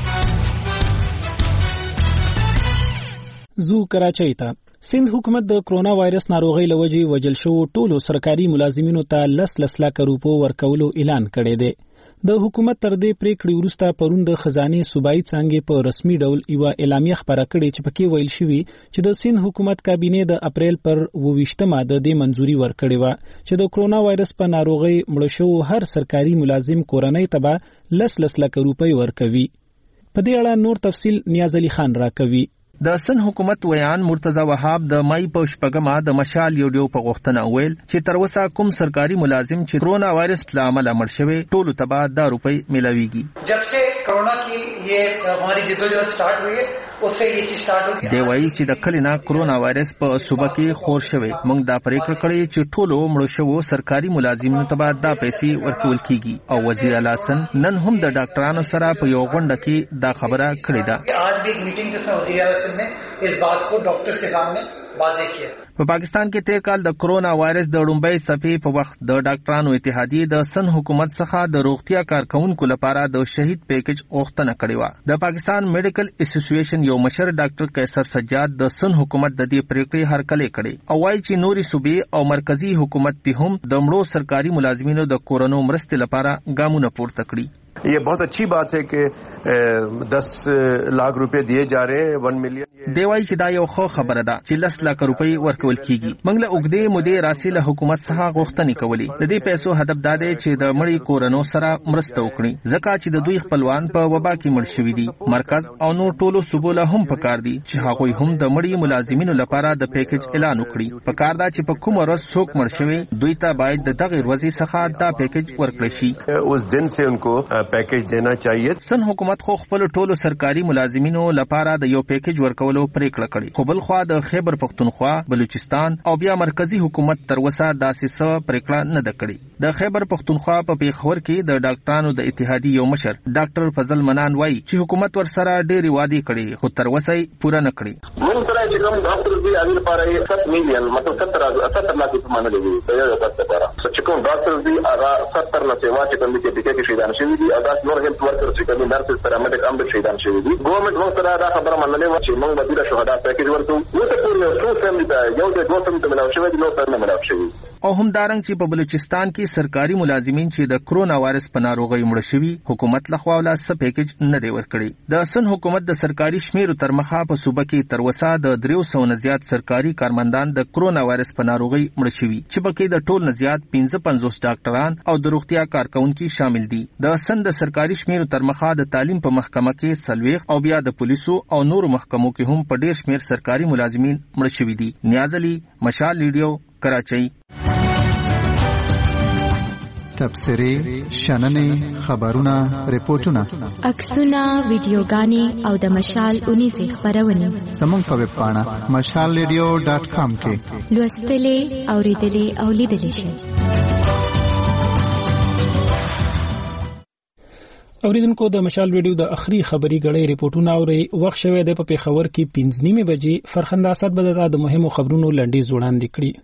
زو کراچۍ ته سند حکومت د کرونا وایرس ناروغي لوجي وجل شو ټولو سرکاري ملازمینو ته لس لاک روپو ورکولو اعلان کړی دی د حکومت تر دې پریکړې وروسته پرون د خزانه صوبایي څنګه په رسمي ډول یو اعلامیه خبره کړې چې پکې ویل شوی چې د سند حکومت کابینه د اپریل پر 28مه د دې منځوري ورکړې و چې د کرونا وایرس په ناروغي مړ شو هر سرکاري ملازم کورنۍ ته لس لاک روپۍ ورکوي په دې اړه نور تفصیل نیاز علي خان راکوي د سن حکومت ویان مرتضی وهاب د مای په شپږمه د مشال یوډیو په غوښتنه ویل چې تر اوسه کوم سرکاري ملازم چې کرونا وایرس لامل مړ شوی ټولو تبا د روپۍ ملاويږي जब से कोरोना की ये हमारी जद्दोजहद स्टार्ट हुई है उससे ये चीज स्टार्ट हुई دی وایي چې د کلینا کرونا وایرس په صوبه کې خور شوی موږ دا پریکړه کړې چې ټولو مړ شوو سرکاري ملازمینو تبا دا پیسې ورکول کیږي او وزیر اعلی حسن نن هم د ډاکټرانو سره په یو غونډه کې دا خبره کړې ده आज भी एक मीटिंग जिसमें वजीर आला ने इस बात को डॉक्टर्स के सामने वाضح किया په پاکستان کې تیر کال د کرونا وایرس د ډومبۍ صفې په وخت د ډاکټرانو اتحادیه د سن حکومت څخه د روغتیا کارکونکو لپاره د شهید پیکج غوښتنه کړې و د پاکستان میډیکل اسوسییشن یو مشر ډاکټر قیصر سجاد د سن حکومت د دې پریکړې هرکلی کړې او وايي چې نوري صوبې او مرکزی حکومت ته هم د مړو سرکاري ملازمینو د کورونا مرستې لپاره ګامونه پورته کړي ये बहुत अच्छी बात है कि 10 लाख रुपए दिए जा रहे हैं 1 मिलियन دیوای چې دا یو خو خبره ده چې 10 लाख روپۍ ورکول کیږي موږ له اوګدې مودې راسله حکومت څخه غوښتنې کولې د دې پیسو هدف دا دی چې د مړی کورونو سره مرسته وکړي ځکه چې د دوی خپلوان په وبا کې مړ شوي دي مرکز او نور ټولو صوبو له هم پکار دي چې هغه هم د مړی ملازمینو لپاره د پیکج اعلان وکړي پکار دا چې په کوم ورځ څوک مړ شوی دوی ته باید د دغه ورځې څخه دا پیکج ورکړي شي اوس دن سے انکو پیکج دینا چاہیے سن حکومت خو خپل ټولو سرکاري ملازمینو لپاره د یو پیکج ورکولو پریکړه کړې خو بل خو د خیبر پختونخوا بلوچستان او بیا مرکزی حکومت تر وسه داسې څه پریکړه نه ده کړې د خیبر پختونخوا په پیښور کې د ډاکټرانو د اتحادیې یو مشر ډاکټر فضل منان وایي چې حکومت ورسره ډېری وعده کړې خو تر وسه پوره نه کړې موږ سره چې کوم ډاکټر دی هغه لپاره 7 میلیون مطلب 70 लाख په معنی دی دا یو څه لپاره چې کوم ډاکټر دی هغه 70 نه سیوا چې کوم کې شهیدان شوي دي ادا نور هیلث ورکر چې کوم نرسز پیرامیډیک هم شهیدان شوي دي ګورنمنت موږ سره دا خبره منلې و چې موږ بدیله شهدا پیکیج ورکو وته پورې څو فیملی ته یو د دوه فیملی ته ملاو شوی دي نو نه ملاو شوی او هم دارنګ چې په بلوچستان کې سرکاري ملازمین چې د کرونا وایرس په ناروغي مړ شوي حکومت لخوا ولا څه پیکیج نه دی ورکړي د سن حکومت د سرکاري شمیرو تر مخه په صوبه کې تر وسه د 300 نه زیات سرکاري کارمندان د کرونا وایرس په ناروغي مړ شوي چې پکې د ټول نه زیات 55 ډاکټران او د روغتیا کارکونکو شامل دي د سن د سرکاري شمیرو تر مخه د تعلیم په محکمه کې سلويخ او بیا د پولیسو او نور محکمو کې هم په ډیر شمیر سرکاري ملازمین مړ شوي دي نیاز علي مشال ریډیو کراچۍ تبصرې شننې خبرونه ریپورتونه عکسونه ویډیوګانې او د مشال اونیزه خبرونه زموږ په ویب پاڼه mashalradio.com کې لوستلې اوریدلې او لیدلې شئ اوریدونکو د مشال ویډیو د اخري خبري غړې ریپورتونه اوري وخت شوه د په خبر کې 5:30 بجې فرخنده اسد بددا د مهمو خبرونو لنډیز وړاندې کړي.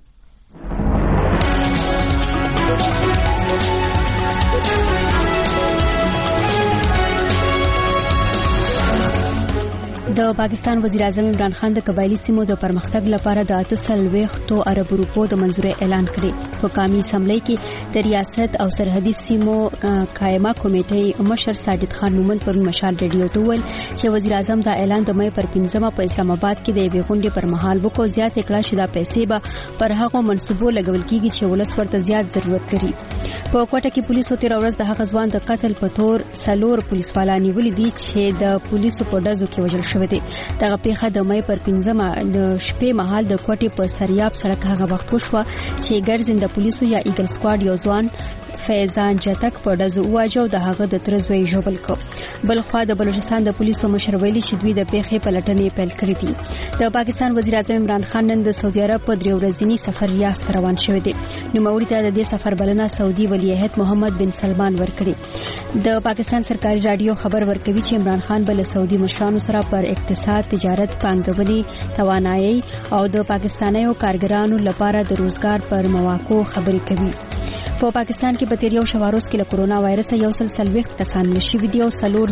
د پاکستان وزیر اعظم عمران خان د قبایلی سیمو د پرمختګ لپاره د 8 ارب روپو د منځوري اعلان کړی. په قومي اسمبلی کې د ریاست او سرحدي سیمو قائمه کمیټې مشر ساجد خان مومند پر مشال ریډیو ته ویل چې وزیر اعظم دا اعلان د مې پر 15 په اسلام آباد کې د یوې غونډې پر مهال وکړ. زیات کړه چې دا پیسې به پر هغه منصوبو لګول کیږي چې ولس ورته زیات ضرورت لري. په کوټه کې پولیسو تیر ورځ د هغه ځوان د قتل په تور سلور پولیسوالان نیولې دي چې د پولیسو په ډزو کې وژل شوی. دغه پیښه د مې پر 15 د شپې مهال د کوټې په سریاب سړک هغه وخت وشوه چې ګرځنده پولیسو یا ایګل سکواډ یو ځوان فیضان جتک په ډزو واجو د هغه د ترزوی جوبل کو. بلخوا د بلوچستان د پولیسو مشر ویلي چې دوی د پیښې په لټنې پیل کړې دي. د پاکستان وزیر اعظم عمران خان نن د سعودي عرب په 3 ورځنی سفر ریاض ته روان شوی دی. نو موري ته د دې سفر بلنه سعودي ولیعهد محمد بن سلمان ورکړي. د پاکستان سرکاري رادیو خبر ورکوي چې عمران خان بل سعودي مشرانو سره پر اقتصاد، تجارت، پانګونې، توانایي او د پاکستانیو کارګرانو لپاره د روزګار پر مواقعو خبرې کوي. په پاکستان کې په تیریو شواروس کې له کورونا وایرس یو سلسله کسان نشوي دي او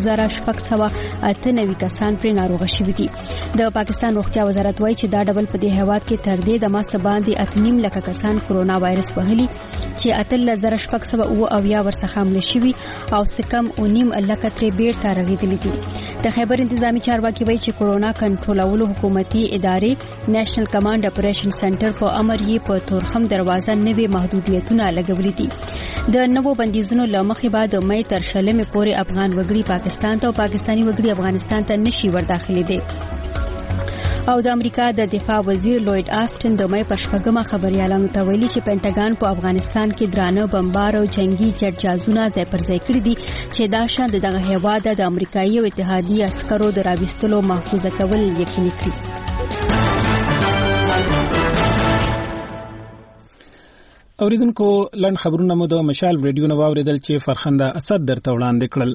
4698 کسان پر ناروغ شوي دي. د پاکستان روغتیا وزارت وایي چې دا ډول په دې هیواد کې تر دې د ماسه باندې 8.5 لک کسان کورونا وایرس وهلي چې 8600 ورڅخه حمله شوي او سکم 9.5 لک تر بیرته رغیدلي دي. د خیبر انتظامی چارواکي وایي چې کورونا کنټرولولو حکومتي ادارې نېشنل کمانډ اپریشن سنټر په امر یې په تورخم دروازه نوې محدودیتونه لګولې دي. د نوو بندیزونو لمخې بعد مې تر شلمې پورې افغان وګړي پاکستان ته او پاکستاني وګړي افغانستان ته نشي ورداخلي دي. او د امریکا د دفاع وزیر لوید آسټن د مې پر 8 خبريالانو ته ویلي چې پینټاګان په افغانستان کې درانه بمبار او جنگي جټ جازونه ځای پر ځای کړی دي چې دا شان دغه هیواد د امریکایي او اتحادیه عسکرو د راوستلو محفوظه کول یقیني کړی. اوریدونکو لن خبرونه مو د مشال ریډیو نو اوریدل چې فرخنده اسد درته وړاندې کړل.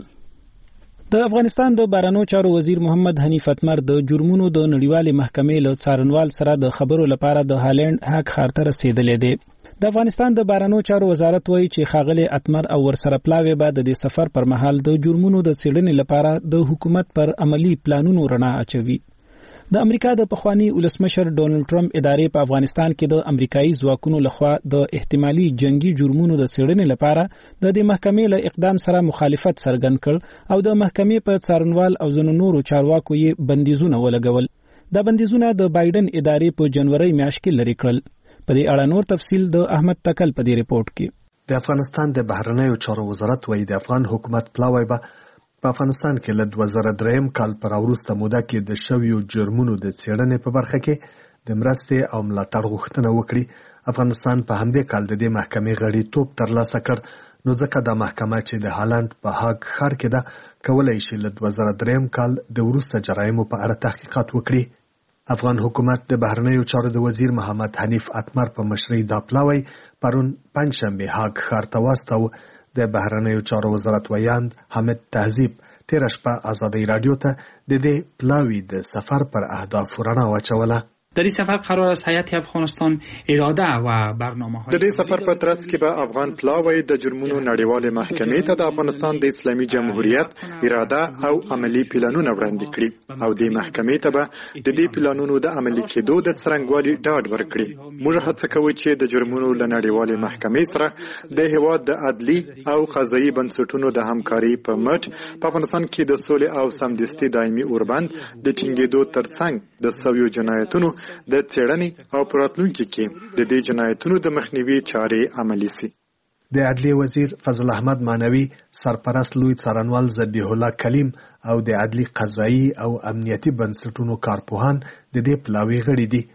د افغانستان د بهرنیو چارو وزیر محمد حنیف اتمر د جرمونو د نړیوالې محکمې له څارنوال سره د خبرو لپاره د هالند هاګ ښار ته رسیدلې دي. د افغانستان د بهرنیو چارو وزارت وایي چې ښاغلي اتمر او ورسره پلاوی به د سفر پر مهال د جرمونو د څېړنې لپاره د حکومت پر عملی پلانونو رڼا اچوي. د امریکا د پخوانی ولسمشر ډونلډ ټرمپ ادارې په افغانستان کې د امریکایي ځواکونو لخوا د احتمالي جنگي جرمونو د څېړنې لپاره د دې محکمې له اقدام سره مخالفت څرګند کړ او د محکمې په څارنوال او ځینو نورو چارواکو یې بندیزونه ولګول. دا بندیزونه د بایدن ادارې په جنوري میاشت کې لري کړل. په دې اړه نور تفصیل د احمد تکل په دې ریپورت کې. د افغانستان د بهرنیو چارو وزارت وایي د افغان حکومت پلاوی به په افغانستان کې له 2003 کال پر وروسته موده کې د شویو جرمونو د څېړنې په برخه کې د مرستې او ملاتړ غوښتنه وکړي. افغانستان په همدې کال د دې محکمې غړیتوب ترلاسه کړ. نو ځکه د محکمه چې د هالند په هاګ ښار کې ده کولای شي له 2003 کال د وروسته جرایمو په اړه تحقیقات وکړي. افغان حکومت د بهرنیو چارو د وزیر محمد حنیف اتمر په مشرۍ دا پلاوی پرون پنځشنبه هاګ ښار ته واستاوه. د بهرنیو چارو وزارت ویاند حمید تهذیب تیر شپه آزادی رادیو ته د دې پلاوی د سفر پر اهداف رڼا واچوله. در این سفر قرار است هیئت افغانستان اراده و برنامه‌های د دې سفر په ترڅ کې به افغان پلاوی د جرمونو نړیوالې محکمې ته د افغانستان د اسلامي جمهوریت اراده او عملی پلانونه وړاندې کړي او د محکمې ته به د دې پلانونو د عملي کېدو د څرنګوالي ډاډ ورکړي. موږ هڅه کوو چې د جرمونو له نړیوالې محکمې سره د هیواد د عدلي او قضایي بنسټونو د همکاري په مټ په افغانستان کې د سولې او سمدستي دایمي اوربند د ټینګېدو ترڅنګ د سویو جنایتونو د څېړنې او پراتلونکو کې د دې جنایتونو د مخنیوي چارې عملي سي. د عدلیه وزیر فضل احمد مانوي، سرپرست لوی څارنوال ذبیح الله کلیم او د عدلي قضایي او امنیتي بنسټونو کارپوهان د دې پلاوی غړي دي.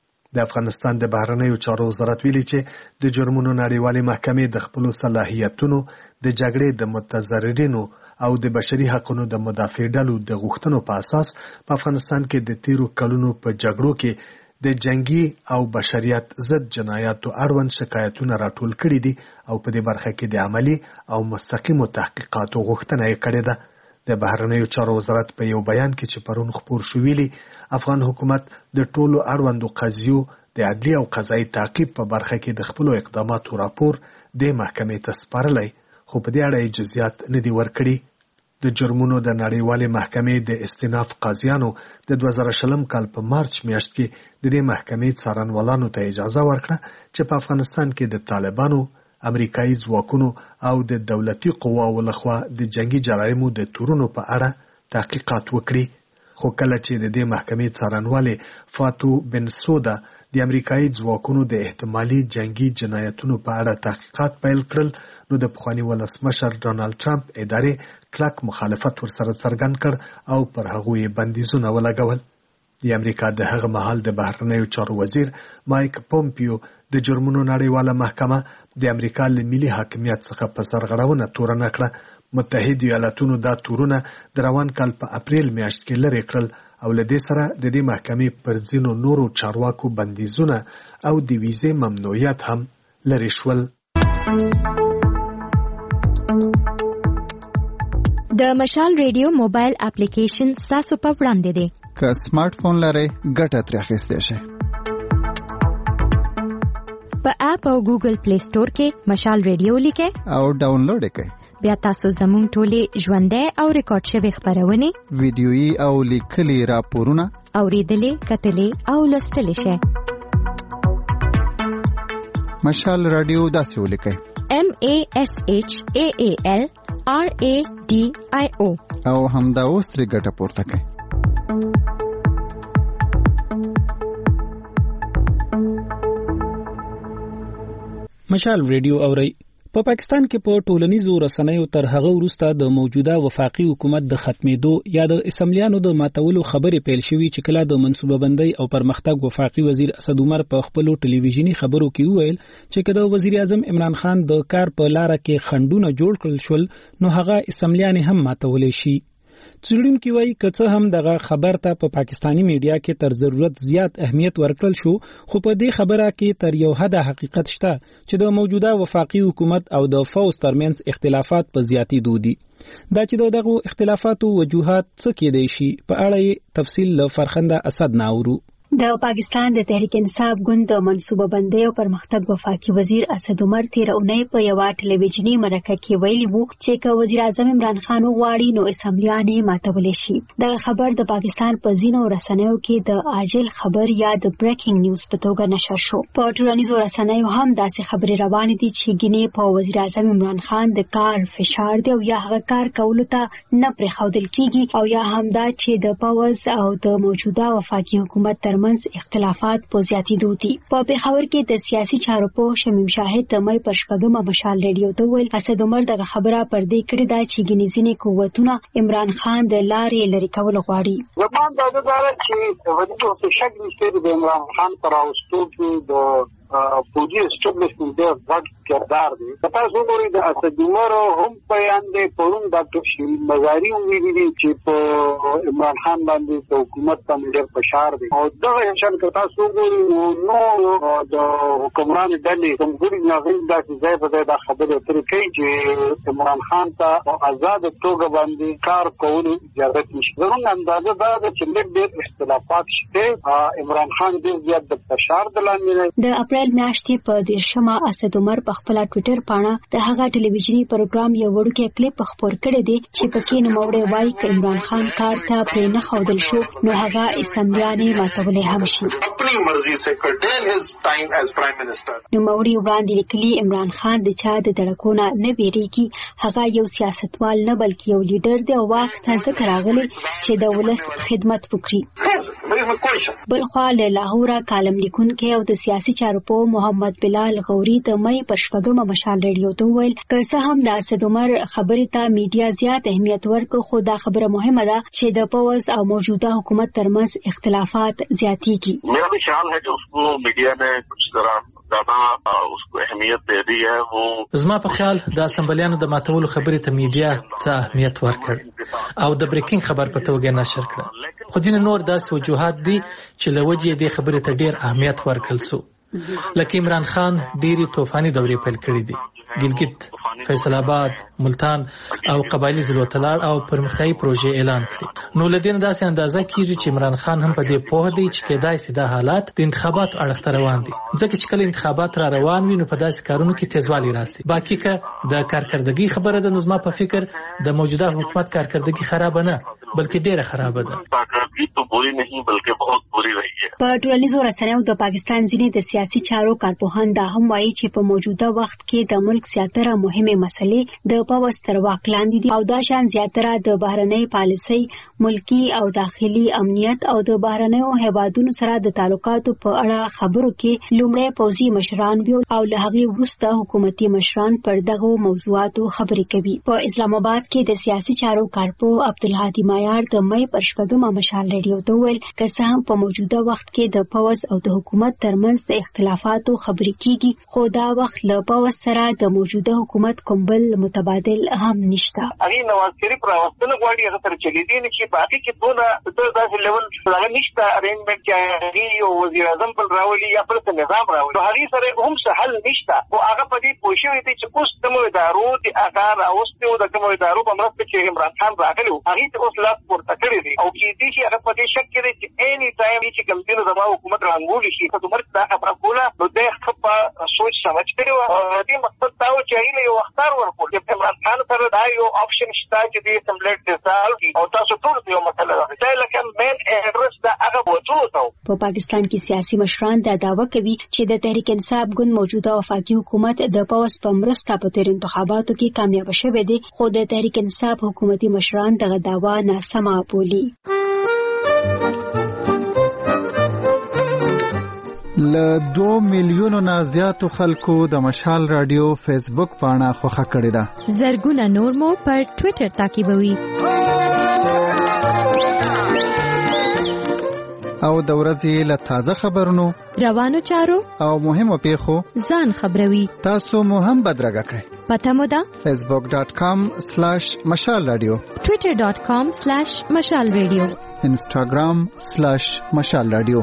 د افغانستان د بهرنیو چارو وزارت ویلي چې د جرمونو نړیوالې محکمې د خپل صلاحیتونو د جګړې د متضررینو او د بشري حقوقو د مدافع ډلو د غوښتنو په اساس په افغانستان کې د تیرو کلونو په جګړو کې د جنگي او بشریت ضد جنایاتو اړوند شکایتونه راټول کړي دي او په دې برخه کې د عملی او مستقیمو تحقیقاتو غوښتنه یې کړې ده. د بهرنیو چارو وزارت په یو بیان کې چې پرون خپور شو ویلي افغان حکومت د ټولو اړوندو قضیو د عدلي او قضایي تعقیب په برخه کې د خپلو اقداماتو راپور د محکمې ته سپارلی، خو په دې اړه جزئیات نه دي ورکړي. د جرمونو د نړیوالې محکمې د استیناف قاضیانو د 2020 کال په مارچ میاشت کې د دې محکمې څارنوالانو ته اجازه ورکړه چې په افغانستان کې د طالبانو، امریکایي ځواکونو او د دولتي قواو لخوا د جنگي جرایمو د تورونو په اړه تحقیقات وکړي. خو کله چې د دې محکمې څارنوالې فاتو بن سودا د امریکایي ځواکونو د احتمالي جنگي جنایتونو په اړه تحقیقات پیل کړل، نو د پخواني ولسمشر ډونالد ټرمپ ادارې کلک مخالفت ورسره څرګند کړ او پر هغه یې بندیزونه ولګول. د امریکا د هغه مهال د بهرنیو چارو وزیر مایک پومپیو د جرمونو نړیواله محکمه د امریکا له ملي حاکمیت څخه په سرغړونه تورنه کړه. متحده ایالاتونو دا تورونه د روان کال په اپریل میاشت کې لرې کړل او له دې سره د دې محکمې پر ځینو نورو چارواکو بندیزونه او د ویزې ممنوعیت هم لرې شول. د مشال ریډیو موبایل اپلیکیشن تاسو په وړاندې دی. که سمارټ فون لرئ ګټه ترې اخیستی شئ. په اپ او ګوګل پلی سٹور کې مشال ریډیو لیکئ او ډاونلوډ یې کړئ. بیا تاسو زموږ ټولې ژوندۍ او ریکارډ شوي خپرونې، ویډیويي او لیکلي راپورونه اورېدلې، کتلې او لوستلی شئ. مشال رادیو داسې ولیکئ: MASHAAL RADIO او همدا اوس ترې ګټه پورته کړئ. مشال ریډیو اوري. په پاکستان کې په ټولنیزو رسنیو تر هغه وروسته د موجوده وفاقي حکومت د ختمېدو یا د اسمبلیانو د ماتولو خبرې پیل شوې چې کله د منصوبه بندۍ او پرمختګ وفاقي وزیر اسد عمر په خپلو ټلویزیونی خبرو کې وویل چې کله وزیر اعظم عمران خان د کار په لار کې خندونه جوړ کړل شول نو هغه اسمبلیان هم ماتولې شي. څېړونکي وایي که څه هم دغه خبر ته په پاکستانی میډیا کې تر ضرورت زیات اهمیت ورکړل شو، خو په دې خبره کې تر یو حده حقیقت شته چې د موجوده وفاقي حکومت او د فوز ترمنځ اختلافات په زیاتېدو دي. دا چې دغه اختلافاتو وجوهات څه کېدای شي په اړه تفصیل له فرخنده اسد نه اورو. د پاکستان د تحریک انصاف ګوند د منصوبه بندۍ او پرمختګ وفاقي وزیر اسد عمر تیر اونۍ په یو ټلویزیونی مرکه کې ویلي وو چې که وزیر اعظم عمران خان وغواړي نو اسمبلیان یې ماتولی شي. دا خبر د پاکستان په ځینو رسنیو کې د عاجل خبر یا د بریکینګ نیوز په توګه نشر شو. په ټولنیزو رسنیو هم داسې خبرې روانې دي چې ګینه په وزیر اعظم عمران خان د کار فشار دی او یا هغه کار کولو ته نه پرېښودل کیږي او یا هم دا چې د پاوز او د موجوده وفاقي حکومت ترمنځ اختلافات په زیاتېدو دي. په پېښور کې د سیاسي چارو پوه شمیم شاهد د مې پر 8 مشال ریډیو ته ویل اسد عمر دغه خبره پر دې کړې ده چې ګنیزینې قوتونه عمران خان د لارې لري کول غواړي. زموږ د ادارې چې ودې په شکل کې د عمران خان پر اوستو کې د فوجي اسټابلیشمنت د غټ کردار دی. تاسو وګورئ د اسد عمر هم بیان دی پرون ډاکټر شیرین مزاری ویلي چې په عمران خان باندې د حکومت باندې ډېر فشار دی او دغه شان که تاسو وګورئ نو د حکمران ډلې کوم ګوري نه د ځای په ځای د خبرې ترې کوي چې عمران خان ته آزاد توګه باندې کار کول اجازه نشي. زموږ اندازه دا ده چې ډېر اختلافات شته. عمران خان ډېر زیات د فشار د لاندې د اپریل میاشتې په 13 اسد عمر په خپل ټوئیټر پاڼه د هغه ټلویزیونی پروګرام یو وړوکی کلیپ خپور کړی دی چې پکې نوموړی وایي چې عمران خان کار ته پرې نه ښودل شو نو هغه اسمبلیانې ماتولی هم شي. خپل مرزي سے curtail his time as prime minister. نوموړی وړاندې لیکلي عمران خان د چا د دړکونه نه بیریږي، هغه یو سیاستوال نه بلکې یو لیډر دی او وخت ته ځکه راغلی چې د ولس خدمت وکړي. بلخوا له لاهوره کالم لیکونکی او د سیاسي چارو کارپو محمد بلال غوري د مې پر 4 مشال ریډیو ته ویل که څه هم د اسد عمر خبرې ته میډیا زیات اهمیت ورکړ خو دا خبره مهمه ده چې د پوز او موجوده حکومت ترمنځ اختلافات زیاتېږي. मेरा भी ख्याल है कि उसको मीडिया ने कुछ तरह ज्यादा उसको अहमियत दे दी है. वो زما په خیال د اسمبلیانو د ماتولو خبرې ته میډیا څه اهمیت ورکړ او د بریکینګ خبر په توګه نشر کړ. خو ځینې نور داسې وجوهات دي چې لوجې دې خبرې ته ډیر اهمیت ورکړل سو. لکه عمران خان ډېری طوفاني دورې پیل کړې دي. ګلګت، فیصل آباد، ملتان او قبایلی ضلعو ته لاړ او پرمختیایي پروژې اعلان کړې. نو لدین داسې اندازه کیږي چې عمران خان هم په دې پوه دی چې کېدای شي دا حالات د انتخاباتو اړخ ته روان دي. ځکه چې کله انتخابات را روان وي نو په داسې کارونو کې تیزوالی راسي. باقي که د کارکردګي خبره ده نو زما په فکر د موجوده حکومت کارکردګي خراب نه بلکې ډیره خراب ده. په ټولنیزو رسنیو د پاکستان ځینې د سیاسي چارو کارپوهان دا هم وایي چې په موجوده وخت کې د ملک زیاتره مهمه مسلې د پوز تر واک لاندې دي او دا شان زیاتره د بهرنۍ پالیسۍ، ملکی او داخلي امنیت او د بهرنیو هیوادونو سره د تعلقاتو په اړه خبرو کې لومړی پوزي مشران ویل او له هغې وروسته حکومتي مشران پر دغه موضوعاتو خبرې کوي. په اسلام آباد کې د سیاسي چارو کارپو عبدالهادي مایار د مې پر 4 مشال ریډیو ته ویل که څه هم په موجوده وخت کې د پوز او د حکومت ترمنځ د اختلافاتو خبرې کیږي خو دا وخت له پوز سره د موجوده حکومت کوم بل متبادل هم نشته. هغه نواز شریف راوستنه غواړي هغه تر چلی دي چې باقي کې دونه داسې لیول څنګه نشته ارینجمنت چې هغه وزیر اعظم بل راولي یا پر نظام راولي هغه سره هم څه حل نشته او هغه په دې پوښتنه دي چې اوس د ادارو د هغه راوستي او د کوم ادارو په مرسته چې عمران خان راغلی هغه ته اوس لاس پورته کړی دی او کې دي چې هغه په دې شک کې چې اني ټایم چې کوم دینو زموږ حکومت رانګول شي ته عمر دا خبره کوله نو د خپل سوچ سمج کړو او دې مقصد دا و چې ایله یو اختار ورکول چې عمران خان سره دا یو اپشن شته چې دې اسمبلی ډیسال او تاسو ټول یو مسله ده چې لکه مین اډرس دا هغه وځو. په پاکستان کې سیاسي مشران دا دعوه کوي چې د تحریک انصاف ګوند موجوده وفاقي حکومت د پوز په مرسته په تیر انتخاباتو کې کامیاب شوه دي خو د تحریک انصاف حکومتي مشران دغه دعوه ناسمه بولي. له 2 میلیونو نه زیاتو خلکو د مشال رادیو فیسبوک پاڼه خوښه کړې ده. زرګونه نور مو پر ټوئیټر تعقیبوي. او د ورځې له تازه خبرونو، روانو چارو او مهمو پیښو ځان خبروي. تاسو مو هم بدرګه کړئ. پته مو ده facebook.com/mashalradio، twitter.com/mashalradio، instagram/mashalradio.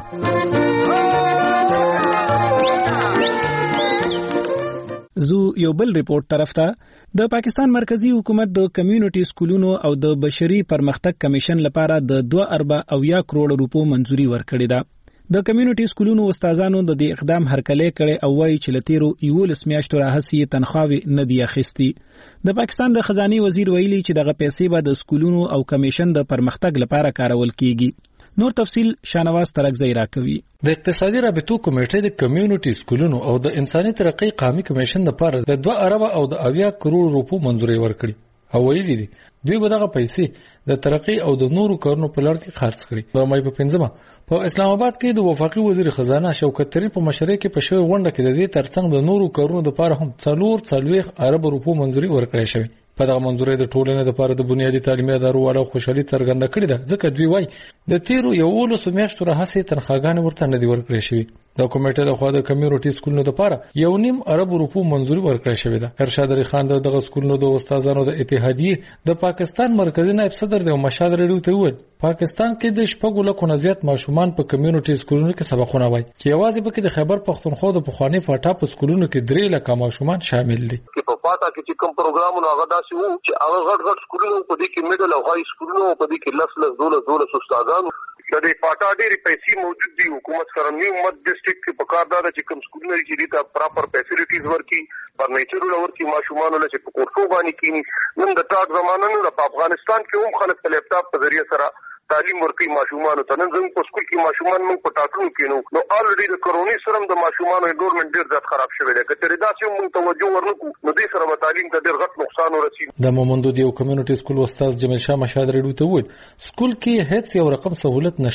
زو یو بل ریپورت طرف ته د پاکستان مرکزی حکومت د کمیونټي سکولونو او د بشري پرمختګ کمیشن لپاره د 2.8 کروڑ روپو منځوري ورکړې ده. د کمیونټي سکولونو استادانو د دې اقدام هرکلی کړي او وایي چې لتیرو 11 میاشتو راهسي تنخواوي نه دی اخیستي. د پاکستان د خزانه وزیر ویلي چې دغه پیسې به د سکولونو او کمیشن د پرمختګ لپاره کارول کیږي. نور تفصیل شانواز ترکزی راکوي. د اقتصادي رابطو کمیټې د کمیونټي سکولونو او د انساني ترقۍ قومي کمیشن لپاره د 2 او د 8 کروڑ روپو منځوري ورکړي او ویلي دي دوی به دغه پیسې د ترقۍ او د نورو کارونو په لړ کې خرڅ کړي. د مې په 15 په اسلام آباد کې د وفاقي وزیر خزانه شوکت ترین په مشرۍ کې په شوی غونډه کې د دې ترڅنګ د نورو کارونو لپاره هم 4 ارب روپو منځوري ورکړي شوی. په دغه منځوري د ټولنې لپاره د بنیادي تعلیمي ادارو والا خوشحالي څرګنده کړې ده ځکه دوی وایي د تیرو 11 میاشتو راهسي تنخواګانې ورته نه دي ورکړې شوی. د کومیټې لخوا د کمیونټي سکولونو لپاره 1.5 ارب روپو منځوري ورکړې شوې ده. ارشاد علي خان دغه سکولونو د استادانو د اتحادیې د پاکستان مرکزی نائب صدر د مشال ریډیو ته وویل پاکستان کې د 6 لکو نه زیات ماشومان په کمیونټي سکولونو کې سبقونه وایي چې یوازې پکې د خیبر پختونخوا د پخوانی فاټا په سکولونو کې 3 لک ماشومان شامل دي. په فاټا کې چې کوم پروګرامونه هغه داسې وو چې هغه غټ سکولونو په دې کې میډل او هاي سکولونو په دې کې 12 استادانو د دې فاټا ډېری پیسې موجود دي. حکومت سره نیو مد ډسټریکټ کې په کار دا چې کوم سکولونه چې دي ته پراپر فیسیلیټیز ورکړي فرنیچر ورکړي ماشومان له چې په کورسو باندې کینی. نن د ټاټ زمانه نه په افغانستان کې هم خلک په لیپټاپ په ذریعہ سره تعلیم ورکړي ماشومان ته. نن زموږ په سکول کې ماشومان موږ په ټاټونو کې نو الریډي د کورونی سره د ماشومان انډورمنت ډیر زیات خراب شوی دی. کله دا چې موږ توجه ورنکو نو دې سره تعلیم ته ډیر غټ نقصان ورسي. د مومندو دیو کمیونټي سکول استاد جمیل شاه مشاد ریډیو ته وویل سکول کې هیڅ یو رقم سہولت نشته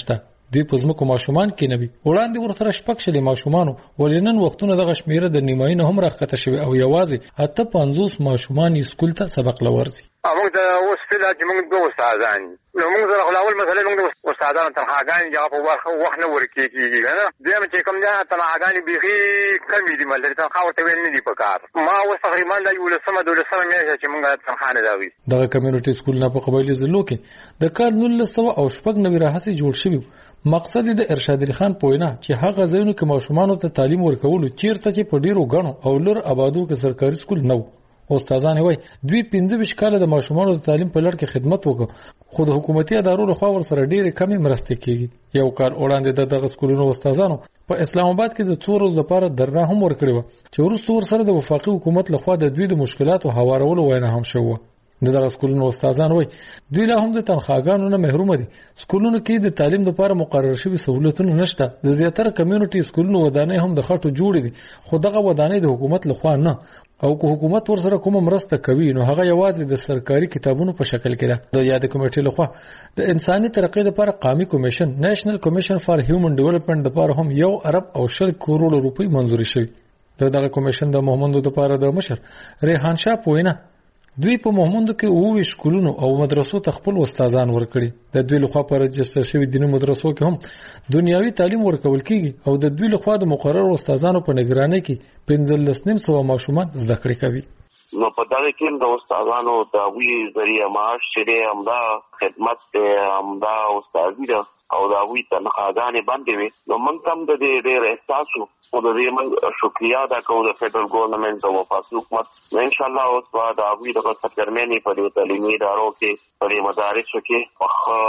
دوی په ځمکو ماشومان کې نوي وړاندې ورسره شپږ شلې ماشومانو ولینن وختونه دغه شمیره د نیمایي نه هم راښکته شوی او یوازې 50 ماشومان سکول ته سبق لورځي. موږ د اوس فعلا چې موږ دوه استادان نو موږ سره خلاول مسله موږ استادان تنخواګان یا په وخت نه ورکیږي نه دیم چې کوم ځای تنخواګان بيخي کمی دي مل تنخوا ورته ویل نه دي پکار ما اوس تقریبا د یو لسمه میاشتې چې موږ تنخوا نه داوي. دغه کمیونټي سکول نه په قبایلی ضلعو کې د کال 1990 راهسي جوړ شوی. مقصد د ارشاد علي خان پوینا چې هغه ځایونو کې ماشومانو ته تعلیم ورکول چیرته چې په ډیرو غنو او لور آبادو کې سرکاري سکول نه و. استادان وای دوی 15 کال د ماشومانو د تعلیم په لړ کې خدمت وکړ خو د حکومتي ادارو لخوا ورسره ډیره کمی مرسته کیږي. یو کال وړاندې دغه سکولونو استادانو په اسلام آباد کې د 2 ورځې لپاره درنه هم ورکړی و چې وروسته ورسره د وفاقي حکومت لخوا د دوی د مشکلاتو هوارولو وینا هم شوه. دغه سکولونو استادان وای دوی لا هم د تنخواګانو نه محروم دي. سکولونو کې د تعلیم لپاره مقرر شوی سہولتونه نشته. د زیاتره کمیونټي سکولونو ودانۍ هم د خټو جوړې دي خو دغه ودانۍ د حکومت لخوا نه او که حکومت ورسره کومه مرسته کوي نو هغه یوازې د سرکاري کتابونو په شکل کې ده. د یاد کمیټې لخوا د انساني ترقۍ لپاره قومي کمیشن نېشنل کمیشن فار هیومن ډیولپمنٹ لپاره هم 1 ارب او 100 کروڑ روپۍ منزوري شوی. دغه کمیشن د محمدو لپاره د مشر ریحان شاه پوینا دوی په محمدو کې 20 سکولونو او مدرسو ته خپل استادان ورکړي. د دوی لخوا پر رجستر شوی دیني مدرسو کې هم دنیوي تعلیم ورکول کیږي او د دوی لخوا د مقرر استادانو په نگرانۍ کې 15,900 ماشومان زده کړې کوي. نو په دغه کې د استادانو د وی ذریعہ معاش چې همدا خدمت همدا استادی ده او دا وی تنخواګانې باندې وي نو موږ هم د دې ډېر احساسو او د دې موږ شکریا ادا کوو د فدرال ګورنمنت او وفاقي حکومت ان شاء الله اوس په دا وی د سرګرمۍ په دې تعلیمي ادارو کې په مدارسو کې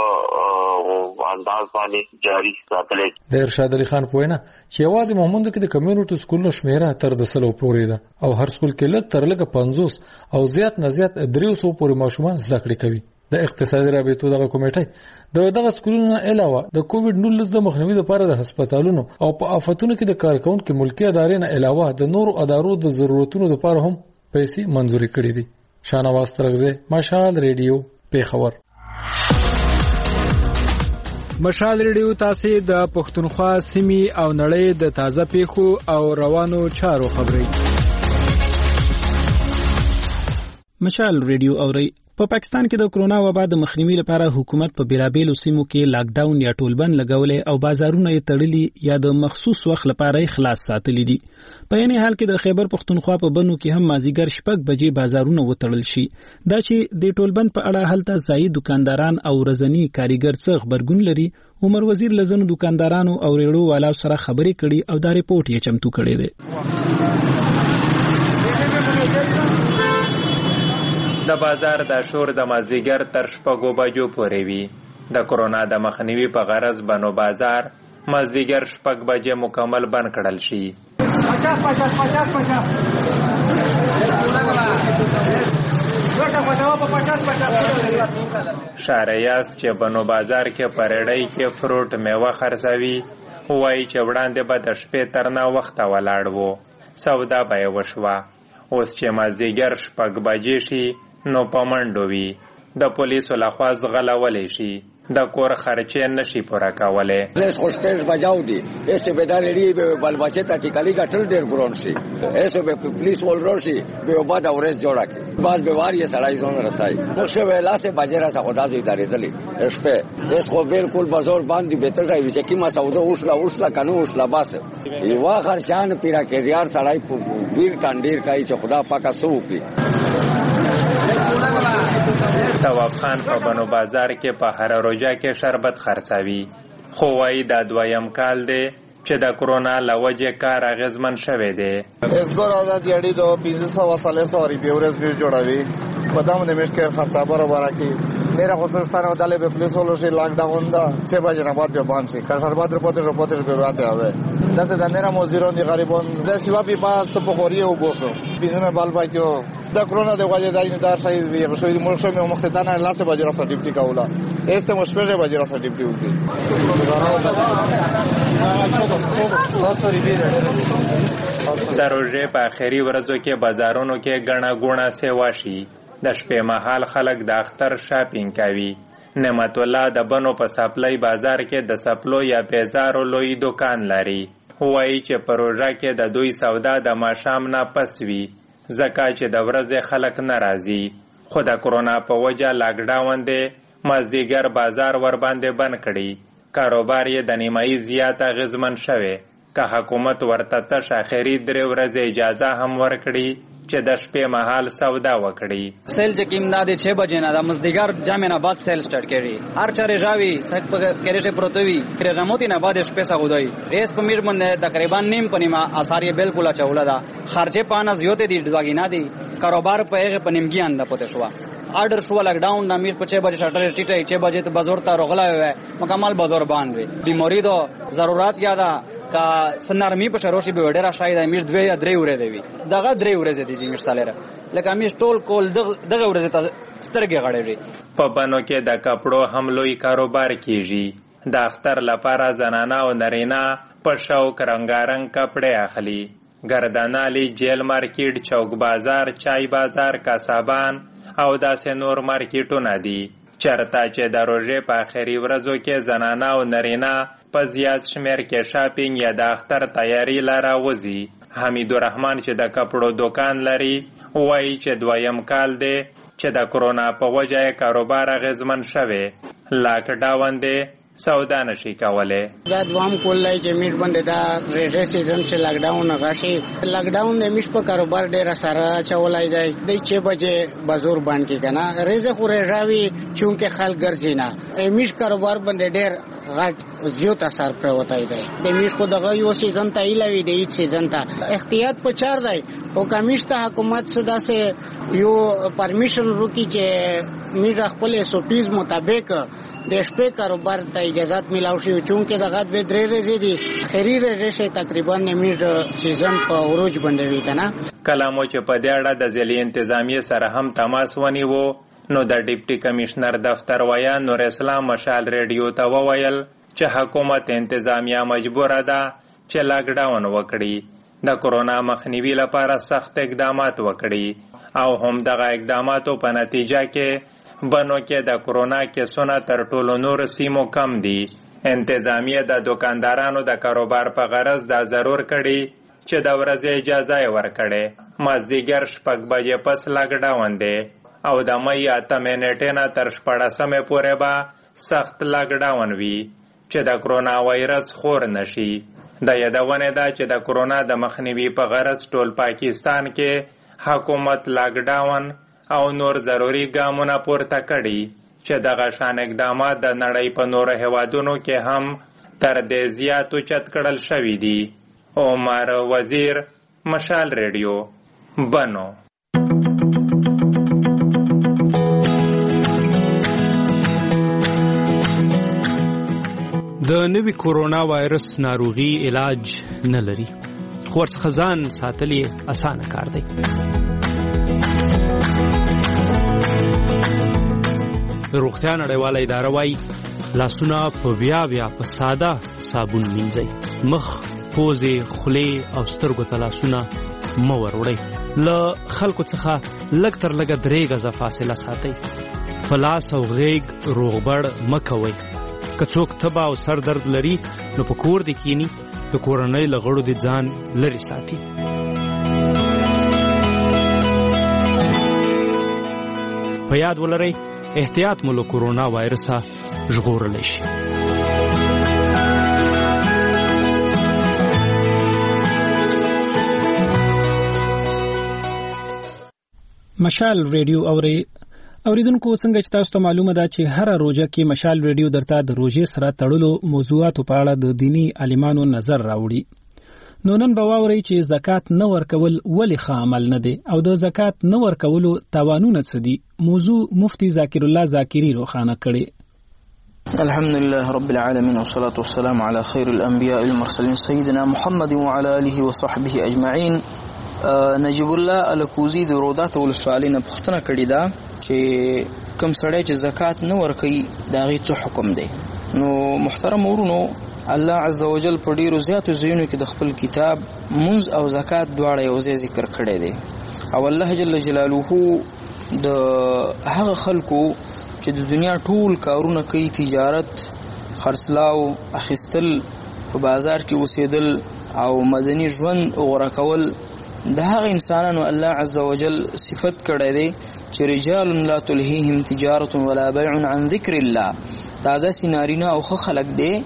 په انداز باندې جاری ساتل. د ارشاد علي خان پوینا چې یوازې محمود کې د کمیونټي سکولونو شمیره تر 200 پورې ده او هر سکول کې لږ تر لږه 50 او زیات نه زیات 300 پورې ماشومان زده کړې کوي. د اقتصادي رابطو دغه کمیټه دغه سکولونو علاوه د کووډ 19 د مخنیوي لپاره د هسپتالونو او په آفتونو کې د کارکونکو ملکي ادارې نه علاوه د نورو ادارو د ضرورتونو لپاره هم پیسې منزوري کړې دي. شانواز ترغزه مشال ریډیو پیښور. مشال ریډیو تاسو د پښتونخوا سیمې او نړۍ د تازه پیښو او روانو چارو خبري. مشال ریډیو اوري. په پاکستان کې د کرونا وبا د مخنیوي لپاره حکومت په بیلابېلو سیمو کې لاک ډاون یا ټولبند لګولې او بازارونه یې تړلي یا د مخصوص وخت لپاره خلاص ساتلي دي. په یعنی حال کې د خیبر پښتونخوا په بنو کې هم مازیګر 6 بجې بازارونه وتړل شي. دا چې د ټولبند په اړه هلته ځایي دکانداران او رزنی کاریګر څخه خبرګون لري. عمر وزیر لزنو دکاندارانو او ریړو والا سره خبرې کړي او دا ریپورت یې چمتو کړی دی. د بازار د شور د مازیګر تر 6 بجو پورې وي. د کرونا د مخنیوي په غرض بنو بازار مازیګر 6 بجې مکمل بند کړل شي. شهریاس چې بنو بازار کې پرېړۍ کې فروټ میوه خرڅوي وایي چې وړاندې به د شپې تر 9 وخته ولاړ وو. سودا به وشوه. اوس چې مازیګر 6 بجې شي نو پمنډو وی د پولیسو لخوا ځغلولې شي. د کور خرچې نشي پوره کولای. پولیس خوش پیش بجاو دي ایسه به دالری به بلبچه ته ټیکالي کټل ډیر ګرون شي. ایسه به پولیس ولرو شي به بعد اورز جوړه کی باز به واری سړای زون رسای نو شو ویلاسه بجرا څخه خدا دې ادارې دلی شپه ایس خو بالکل بازار باندې به تر راوي چې کیما سودا اوسلا کنو اوسلا باس یو خرچان پیرا کې ریار سړای پیر کاندیر کای چې خدا پاکه سو کی. تواب خان په بنو بازار کې په هر روزه کې شربت خرڅوي خو وايي دا دویم کال دی چې د کرونا لوجه کار اغیزمن شوه دی. اسګور آزاد یړي دو 500 روپیه ورځ به جوړوي په دامه د مشکل خرڅه برابر کی. میرا خصوصا داله به پولیس ولو شي لاک ډاون دا 6 بجې نه بعد به باندې شي کار شربت رپورټر به واته اوه دته د نره مزدوران دي غریبان د سیوا په پاس په خوري او بوسو بيزنه بال باکیو د کرونا د وجه دای دار شي وي شوی مرشد مې مقصدانه لاسه بجې را سټیپټی کاولا este مشپره بجې را سټیپټی وکي. د روزې په اخري ورځو کې بازارونو کې غڼه غوڼه سیوا شي. د شپې مهال خلک د اختر شاپینګ کوي. نعمت الله د بنو په سپلای بازار کې د سپلو یا پیزارو لوی دکان لري. وایي چې پروژه کې د دوی سودا د ماښام نه پس وي ځکه چې د ورځې خلک نه راځي. خو د کرونا په وجه لاکډاون دی مازدیګر بازار ور باندې بند کړي. کاروبار یې د نیمایي زیات اغیزمن شوی که حکومت ورته تش اخري 3 ورځې اجازه هم ورکړي چې د شپې مهال سودا وکړي. سیل چې کیمدا د 6 بجې نه د مازدیګر جامې نه بعد سیل سٹارټ کړي. هر چارې راوي سک په کېرشه پروتوي کرجاموتی نه بعد شپې سعودای ریس په میر باندې تقریبا نیم پنیما اثر یې بالکل چوله دا خرچه پانه زیوت دي دواګی نه دي کاروبار په هغه پنیمګي انده پته شو. آرڈر شو لاکډاؤن نامیر په 6 بجې شټر ټیټي 6 بجې ته بازار ته رغلا وي مکمل بازار باندې بیماری دو ضرورت یاده کا سنارمی په شروشي به ډیر شاید امیر 2 یا 3 ورځې دی دغه 3 ورځې دی چې مثالره لکه امیر ټول کول دغه ورځې ته سترګې غړېږي. په بانو کې د کپړو حملوي کاروبار کیږي. د اختر لپاره زنانه او نرینا په شوق رنگارنګ کپڑے اخلي. گردانالی جیل مارکیټ چوک بازار چای بازار کاسابان او داسې نور مارکیټونه دي چرته چې د روژې په آخري ورځو کې زنانه او نرینا په زیات شمیر کې شاپینګ یا د اختر تیاری لاره وځي. حمیدالرحمن چې د کپړو دکان لري وایي چې 2یم کال دی چې د کرونا په وجه کاروبار اغیزمن شوی. لاکډاون دی سودا نشي کوله. دا دوام کولای چې میټ باندې دا ریټ سیزن چې لاکډاون غشي لاکډاون د میټ په کاروبار ډیر سره چولای دی. د 6 بجې بازار باندې کنه ریزه خو راوي چونکه خلک ګرځي نه میټ کاروبار باندې ډیر غټ زیات اثر پروتای دی. د میټ کو دغه یو سیزن ته ایلوي دی سیزن ته احتیاط په چار دی او کمیشته حکومت صدا سے یو پرمیشن روکی چې میټ خپل سوپیز مطابق د شپې کاروبار ته اجازه ملاو شي چونکه دغه 2-3 ورځې دي خري ورځې تقریبا نیمه سیزن په اوروج باندې وی کنه. کلامو چې په دې اړه د ضلع انتظامیه سره هم تماس ونیو نو د ډیپټي کمشنر دفتر ویا نور اسلام مشال ریډیو ته وویل چې حکومت انتظامیه مجبور ده چې لاکډاون وکړي د کرونا مخنیوي لپاره سخت اقدامات وکړي او هم دغه اقداماتو په نتیجه کې بنو کې د کرونا کیسونه تر ټولو نور سیمو کم دي. انتظامیه د دکاندارانو د کاروبار په غرض دا ضرور کړي چې د ورځې اجازه یې ورکړي. مازدیګر 6 بجې پس لاکډاون دی او د مې 8 نیټې نه تر 14 پورې به سخت لاکډاون وي چې د کرونا وایرس خور نشي. د یادونه ده چې د کرونا د مخنیوي په غرض ټول پاکستان کې حکومت لاکډاون او نور ضروری ګامونه پورته کړي چې دغه شان اقدامات د نړۍ په نورو هیوادونو کې هم تر دې زیات اوچت کړل شوي دي. عمر وزیر مشال ریډیو بنو. د نوي کورونا وایرس ناروغي علاج نه لري خو ورڅخه ځان ساتل یې اسانه کار دی. د روغتیا نړیواله اداره وايي لاسونه په بیا په ساده صابون مینځئ. مخ، پوزې، خولې او سترګو ته لاسونه مه وروړئ. له خلکو څخه لږ تر لږه 3 غزه فاصله ساتئ. په لاس او غیږ روغبړ مه کوئ. که څوک تبه او سر درد لري نو په کور دې کینی د کورنۍ له غړو دې ځان لرې ساتي. په یاد ولرئ احتیاط مو له کورونا وایرسه ژغورلی شي. مشال ریډیو اوریدونکو څنګه چې تاسو ته معلومه ده چې هر روزه کې مشال ریډیو درته د روزې سره تړلو موضوعاتو په اړه د دینی عالمانو نظر راوړي. نو نن به واورئ چې زکات نه ورکول ولې ښه عمل نه دی او د زکات نه ورکولو تاوانونه څه دي. موضوع مفتی ذاکر الله ذاکری روښانه کړي. الحمدلله رب العالمین والصلاة والسلام على خير الانبیاء المرسلین سیدنا محمد وعلى آله وصحبه اجمعین. نجیب الله الکوزی د رودات ولسوالۍ نه پوښتنه کړې ده چې کوم سړی چې زکات نه ورکوي د هغې څه حکم دی. نو محترم ورونو الله عزوجل په ډیرو زیاتو ځایونو کې د خپل کتاب منځ او زکات دواړه یو ځای ذکر کړی دی او الله جل جلاله د هغه خلکو چې د دنیا ټول کارونه کوي، تجارت، خرڅلاو، اخیستل، په بازار کې اوسېدل او مدني ژوند غوره کول، د هغه انسانانو الله عزوجل صفت کړی دی چې رجال لا تلهیهم تجارت ولا بیع عن ذکر الله. دا داسې نارینه او ښه خلک دی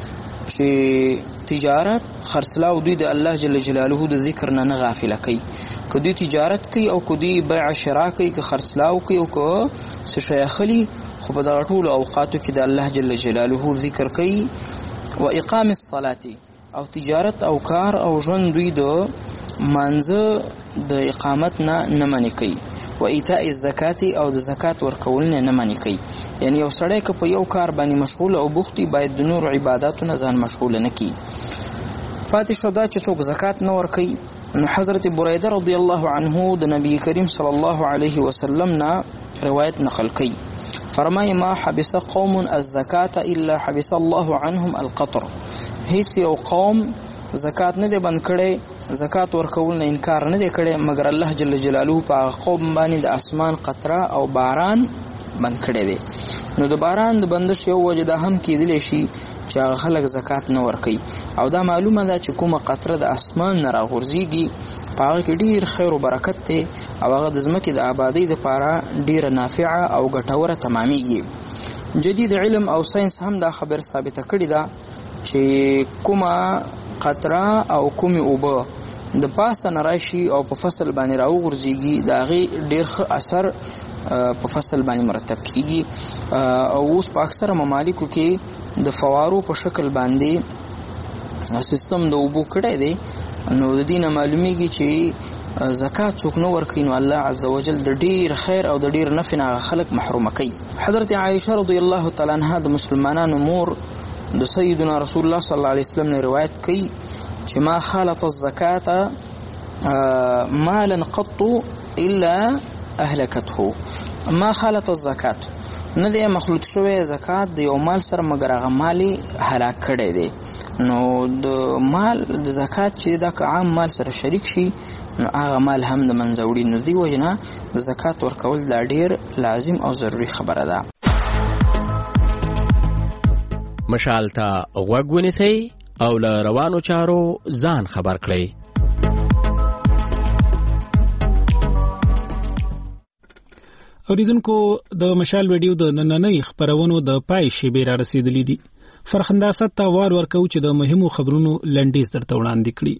چې تجارت، خرڅلاو دوی د الله جل جلاله د ذکر نه غافله کوي. که دوی تجارت کوي او که دوی بیع شرا کوي، که خرڅلاو کوي او که څه شی اخلي، خو په دغه ټولو اوقاتو کې د الله جل جلاله ذکر کوي. و اقام الصلاة، او تجارت او کار او ژوند دوی د مانځه د اقامت نه منې کوي. و ایتاء الزکات، او د زکات ورکول نه منې کوي. یعنی یو سړی که په یو کار باندې مشغول او بوختی، باید د نور عباداتو نه ځان مشغول نه کړي. پاتې شو دا چې څوک زکات نه ورکوي، نو حضرت بریده رضی الله عنه د نبی کریم صلی الله علیه وسلم نه روایت نقل کوي، فرمای ما حبس قوم الزکات الا حبس الله عنهم القطر. هیڅ یو قوم زکات نه دی بند کړی، زکات ورکول نه انکار نه دی کړی، مگر الله جل جلاله په هغه قوم باندې د اسمان قطره او باران بند کړی دی. نو د باران د بندش یو وجه دا هم کېدلی شي چې هغه خلک زکات نه ورکوي، او دا معلومه ده چې کومه قطره د اسمان نه راغورځېږي په هغه کې ډېر خیر و برکت دی، او هغه د ځمکې د آبادۍ دپاره ډېره نافعه او ګټوره تمامیږي. جدید علم او ساینس هم دا خبر ثابته کړې ده چې کومه قطره او کومې اوبه د پاسه نه راشي او په فصل باندې راوغورځېږي، د هغې ډېر ښه اثر په فصل باندې مرتب کیږي. او اوس په اکثره ممالکو کې د فوارو په شکل باندې سیستم د اوبو کړی دی. نو د دې نه معلومیږي چې زکات څوک نه ورکوي، نو الله عزوجل د ډیر خیر او د ډیر نفع نه خلک محرومه کوي. حضرت عائشه رضی الله تعالی عنها د مسلمانانو مور د سیدنا رسول الله صلی الله علیه وسلم نه روایت کوي چې ما خالط الزکات مالا قط الا اهلكته. ما خالط الزکات، نه دی مخلوط شوی زکات د یو مال سره مگر هغه مالی هلاک کړی دی. نو د مال د زکات چې دا که عام مال سره شریک شي، نو هغه مال هم د منځه وړي. نو دی وجنه د زکات ورکول دا ډیر لازم او ضروري خبره ده. مشال ته غوږ ونیسئ او له روانو چارو ځان خبر کړئ. اوریدونکو، د مشال ویډیو د نننۍ خبرونو د پای شیبې را رسیدلې دي. فرخنداست ته وار ورکوو چې د مهمو خبرونو لنډیز درته وړاندې کړي.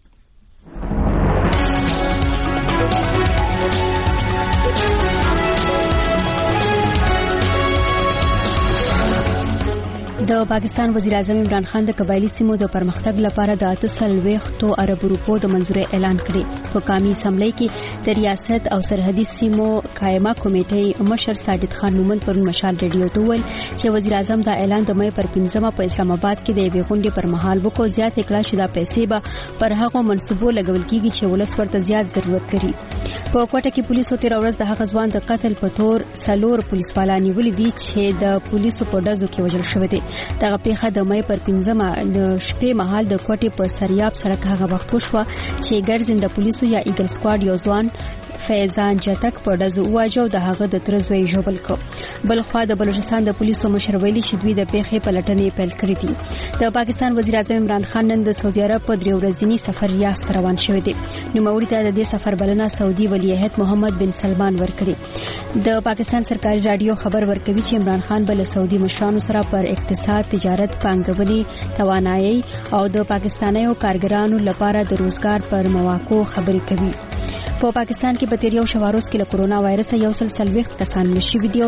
د پاکستان وزیر اعظم عمران خان د قبایلی سیمو د پرمختګ لپاره د 8 ارب روپو د منځوري اعلان کړی. په قومي اسمبلی کې د ریاست او سرحدي سیمو قائمه کمیټې مشر ساجد خان مومند پرون مشال ریډیو ته ویل چې وزیر اعظم دا اعلان د مې پر 15 په اسلام آباد کې د یوې غونډې پر مهال وکړ. زیات کړه چې دا پیسې به پر هغو منصوبو لګول کیږي چې ولس ورته زیات ضرورت لري. په کوټه کې پولیسو تیر ورځ د هغه ځوان د قتل په تور 4 پولیس والان نیولې دي چې د پولیسو په ډزو کې وژل شوی دي. دغه پیښه د مې پر 15 د شپې مهال د کوټې په سریاب سړک هغه وخت وشوه چې ګرځنده پولیسو یا ایګل سکواډ یو ځوان فیضان جتک په ډزو واجو د هغه د ترزوی جوبل کو. بل خو د بلوچستان د پولیسو مشر ویلي چې دوی د پیښې په لټنې پیل کړې دي. د پاکستان وزیر اعظم عمران خان نن د سعودي عرب په 3 ورځنی سفر ریاست روان شوی دی. نو موري ته د دې سفر بلنه سعودي ولی عہد محمد بن سلمان ورکړي. د پاکستان سرکاري رادیو خبر ورکوي چې عمران خان بل سعودي مشرانو سره پر اقتصاد، تجارت، پانګونې، توانایي او د پاکستانیو کارګرانو لپاره د روزګار پر مواقعو خبرې کوي. په پاکستان کې په تیریو شواروس کې له کورونا وایرس یو سل 40 کسان نشوي دي او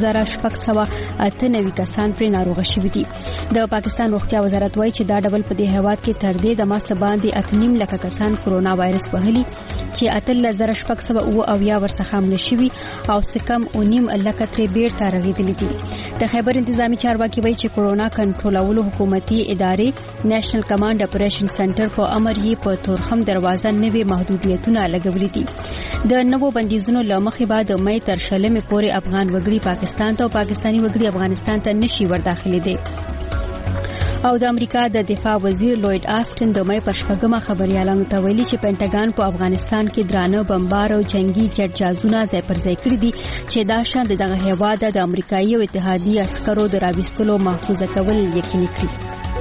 4698 کسان پر ناروغ شوي دي. د پاکستان روغتیا وزارت وایي چې دا ډول په دې هیواد کې تر دې د ماسه باندې 8.5 لک کسان کورونا وایرس وهلي چې 8600 ورڅخه نشوي او سکم 9.5 لک تر بیرته رغیدلي دي. د خیبر انتظامی چارواکي وایي چې کورونا کنټرولولو حکومتي ادارې نېشنل کمانډ اپریشن سنټر په امر یې په تورخم دروازه نوې محدودیتونه لګولې دي. د نوو بندیزونو لمخې بعد مې تر شلمې پورې افغان وګړي پاکستان ته او پاکستاني وګړي افغانستان ته نشي ورداخلي دي. او د امریکا د دفاع وزیر لوید آسټن د مې په شپږمه خبريالانو ته ویلي چې پینټاګان په افغانستان کې درانه بمبار او جنگي جټ جازونه ځای پر ځای کړی دي چې دا شان دغه هیواد د امریکایي او اتحادیې عسکرو د راوستلو محفوظه کول یقیني کړی.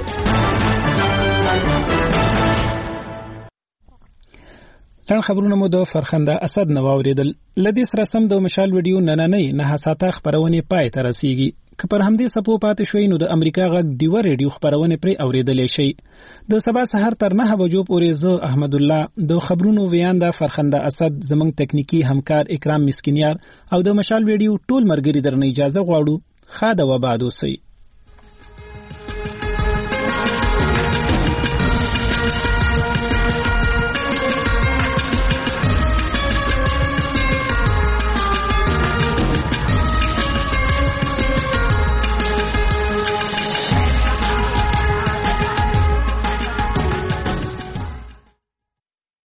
لن خبرونه مو د فرخنده اسد نو اوریدل. لدی سره سم د مشال ویډیو نننې نه ساته خبرونه پای ته رسیږي. که پر همدې سپو پاتې شوي نو د امریکا غږ ډیو ریډیو خبرونه پرې اوریدلې شي. د سبا سحر تر 9 بجو پورې زه احمد الله د خبرونو ویاندا فرخنده اسد زمنګ تکنیکی همکار اکرام مسکینیار او د مشال ویډیو ټول مرګري درنه اجازه غواړو. خاده و بعد اوسئ.